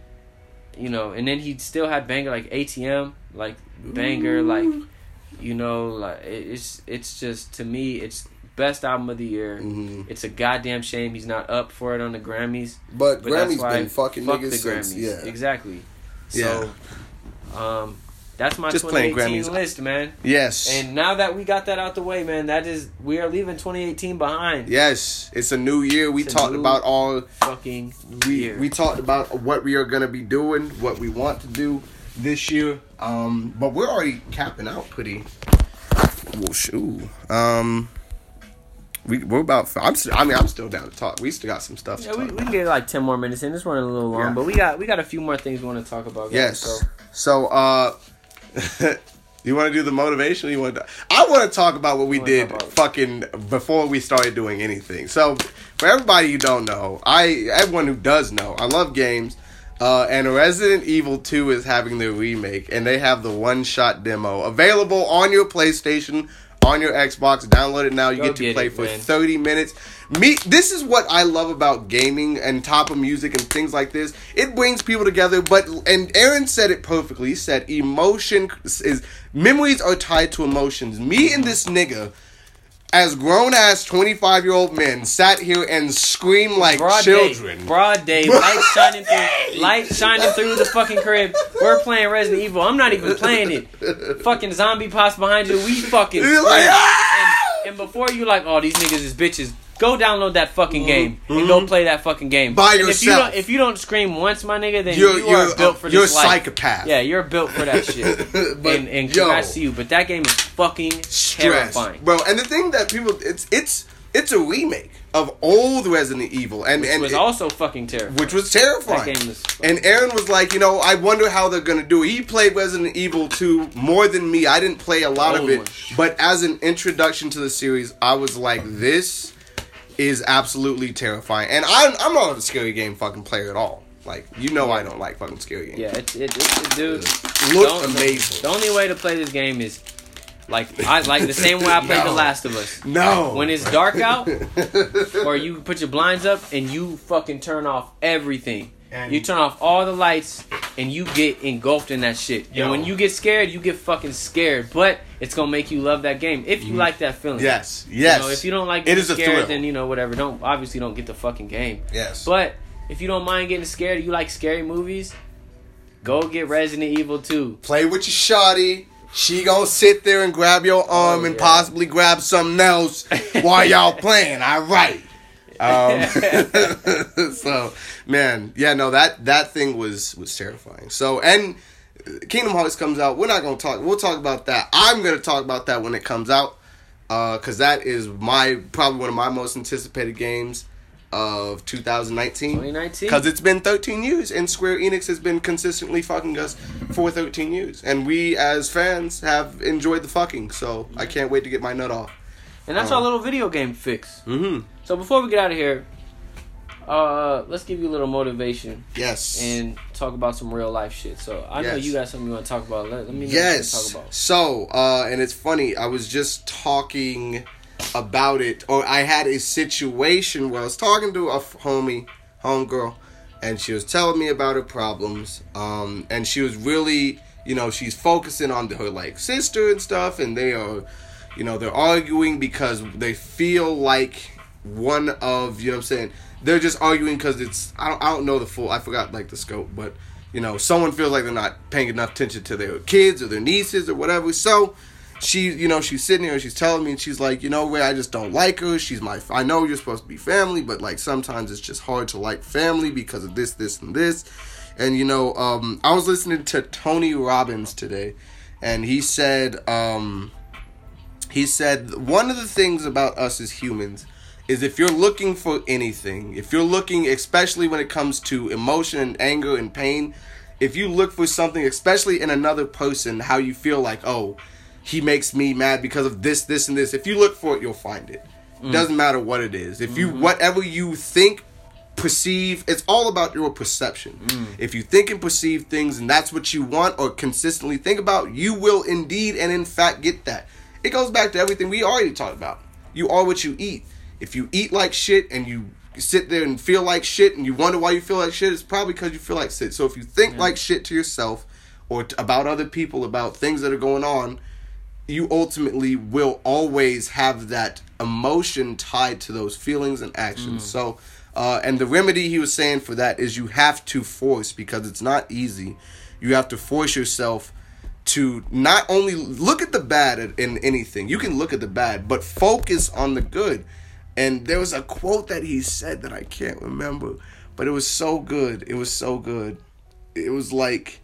and then he still had banger like ATM, like banger, like like it's just, to me, it's best album of the year. It's a goddamn shame he's not up for it on the Grammys. But that's Grammys why been fucking fuck niggas the since, Grammys. yeah. Exactly. Yeah. So, that's my Just playing 2018 Grammys. list, man. Yes. And now that we got that out the way, man, we are leaving 2018 behind. Yes, it's a new year. We It's a talked new about all fucking year. we talked about what we are gonna be doing, what we want to do this year. But we're already capping out pretty. Well, shoot. We're about. I'm still down to talk. We still got some stuff. Yeah, to we talk can get like 10 more minutes in. This one a little long, Yeah. but we got a few more things we want to talk about. Guys, Yes. So, you want to do the motivation? I want to talk about what we wanna did talk about- fucking before we started doing anything. So, for everybody who don't know, everyone who does know, I love games. And Resident Evil 2 is having their remake, and they have the one-shot demo available on your PlayStation, on your Xbox. Download it now. You Go get to get play it, for man. 30 minutes. This is what I love about gaming and top of music and things like this. It brings people together, and Aaron said it perfectly. He said memories are tied to emotions. Me and this nigga, as grown-ass 25-year-old men, sat here and screamed like children. Broad day, light shining through the fucking crib. We're playing Resident Evil. I'm not even playing it. Fucking zombie pops behind you. We fucking You're like, scream. "Ah!" And before you like, oh, these niggas is bitches, go download that fucking game and go play that fucking game By and yourself. If you don't scream once, my nigga, then You're- you are you're built for you're this a life. psychopath. Yeah, you're built for that shit. But, and yo. congrats to you. But that game is fucking Stress, terrifying. bro. And the thing that people, it's a remake of old Resident Evil, and It was also fucking terrifying. which was terrifying. That game was And Aaron was like, I wonder how they're gonna do it. He played Resident Evil 2 more than me. I didn't play a lot of Old it, one. but as an introduction to the series, I was like, this is absolutely terrifying. And I'm not a scary game fucking player at all. Like, I don't like fucking scary games. Yeah, it's dude. Looked amazing. The only way to play this game is like the same way I played The No. Last of Us. No. When it's dark out, or you put your blinds up and you fucking turn off everything. And- You turn off all the lights and you get engulfed in that shit. Yo. And when you get scared, you get fucking scared. But it's gonna make you love that game if you like that feeling. Yes. If you don't like It getting is a scared, thrill. then whatever. Obviously don't get the fucking game. Yes. But if you don't mind getting scared, you like scary movies, go get Resident Evil 2. Play with your shawty. She gonna sit there and grab your arm and yeah. possibly grab something else while y'all playing. All right. So, man, yeah, no, that thing was terrifying. So, and Kingdom Hearts comes out. We're not gonna talk. We'll talk about that. I'm gonna talk about that when it comes out, because that is probably one of my most anticipated games of 2019. 2019. Because it's been 13 years, and Square Enix has been consistently fucking us for 13 years. And we, as fans, have enjoyed the fucking. So I can't wait to get my nut off. And that's our little video game fix. Mm-hmm. So before we get out of here, let's give you a little motivation Yes. and talk about some real life shit. So I know Yes. you got something you want to talk about. Let me know what you Yes. want to talk about. So, and it's funny. I was just talking about it, or I had a situation where I was talking to a homegirl, and she was telling me about her problems. And she was really, she's focusing on her like sister and stuff, and they are, they're arguing because they feel like one of, you know what I'm saying? They're just arguing because it's, I don't know the full, I forgot like the scope, but someone feels like they're not paying enough attention to their kids or their nieces or whatever. So she, she's sitting here and she's telling me, and she's like, Ray, I just don't like her. I know you're supposed to be family, but like sometimes it's just hard to like family because of this, and this. And I was listening to Tony Robbins today, and he said one of the things about us as humans is if you're looking for anything, if you're looking, especially when it comes to emotion and anger and pain, if you look for something, especially in another person, how you feel like, oh, he makes me mad because of this, and this. If you look for it, you'll find it. Doesn't matter what it is. If you, whatever you think, perceive, it's all about your perception. If you think and perceive things and that's what you want or consistently think about, you will indeed and in fact get that. It goes back to everything we already talked about. You are what you eat. If you eat like shit and you sit there and feel like shit and you wonder why you feel like shit, it's probably because you feel like shit. So if you think like shit to yourself or about other people, about things that are going on, you ultimately will always have that emotion tied to those feelings and actions. So, and the remedy he was saying for that is you have to force, because it's not easy, you have to force yourself to not only look at the bad in anything, you can look at the bad, but focus on the good. And there was a quote that he said that I can't remember, but it was so good. It was so good. It was like,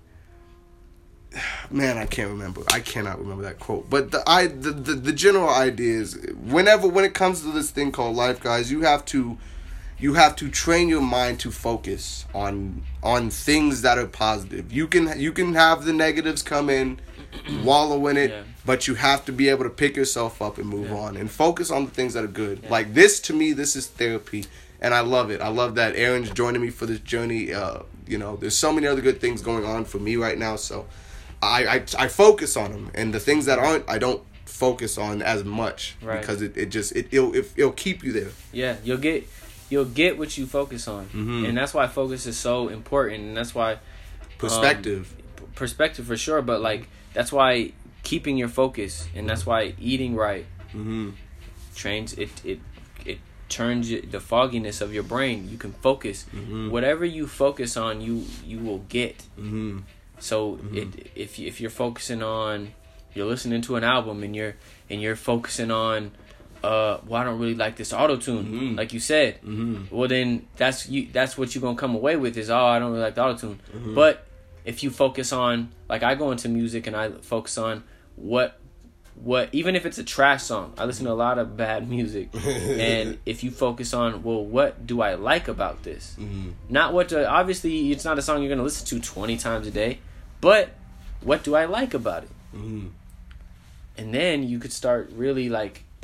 man, I can't remember. I cannot remember that quote. But the general idea is, when it comes to this thing called life, guys, you have to train your mind to focus on things that are positive. You can have the negatives come in, wallow in it, but you have to be able to pick yourself up and move on and focus on the things that are good. Like this, to me, this is therapy, and I love it. I love that Aaron's joining me for this journey. There's so many other good things going on for me right now, so I focus on them, and the things that aren't, I don't focus on as much, because it'll keep you there. Yeah, you'll get what you focus on, and that's why focus is so important, and that's why perspective for sure. But like, that's why keeping your focus, and that's why eating right trains it turns the fogginess of your brain. You can focus. Whatever you focus on, you will get. So if you're focusing on, you're listening to an album and you're focusing on well, I don't really like this auto-tune, like you said. Well, then that's what you're gonna come away with is, I don't really like the auto-tune. But if you focus on, like, I go into music and I focus on what even if it's a trash song, I listen to a lot of bad music, and if you focus on, well, what do I like about this? Not what to, obviously it's not a song you're gonna listen to 20 times a day, but what do I like about it? And then you could start really, like,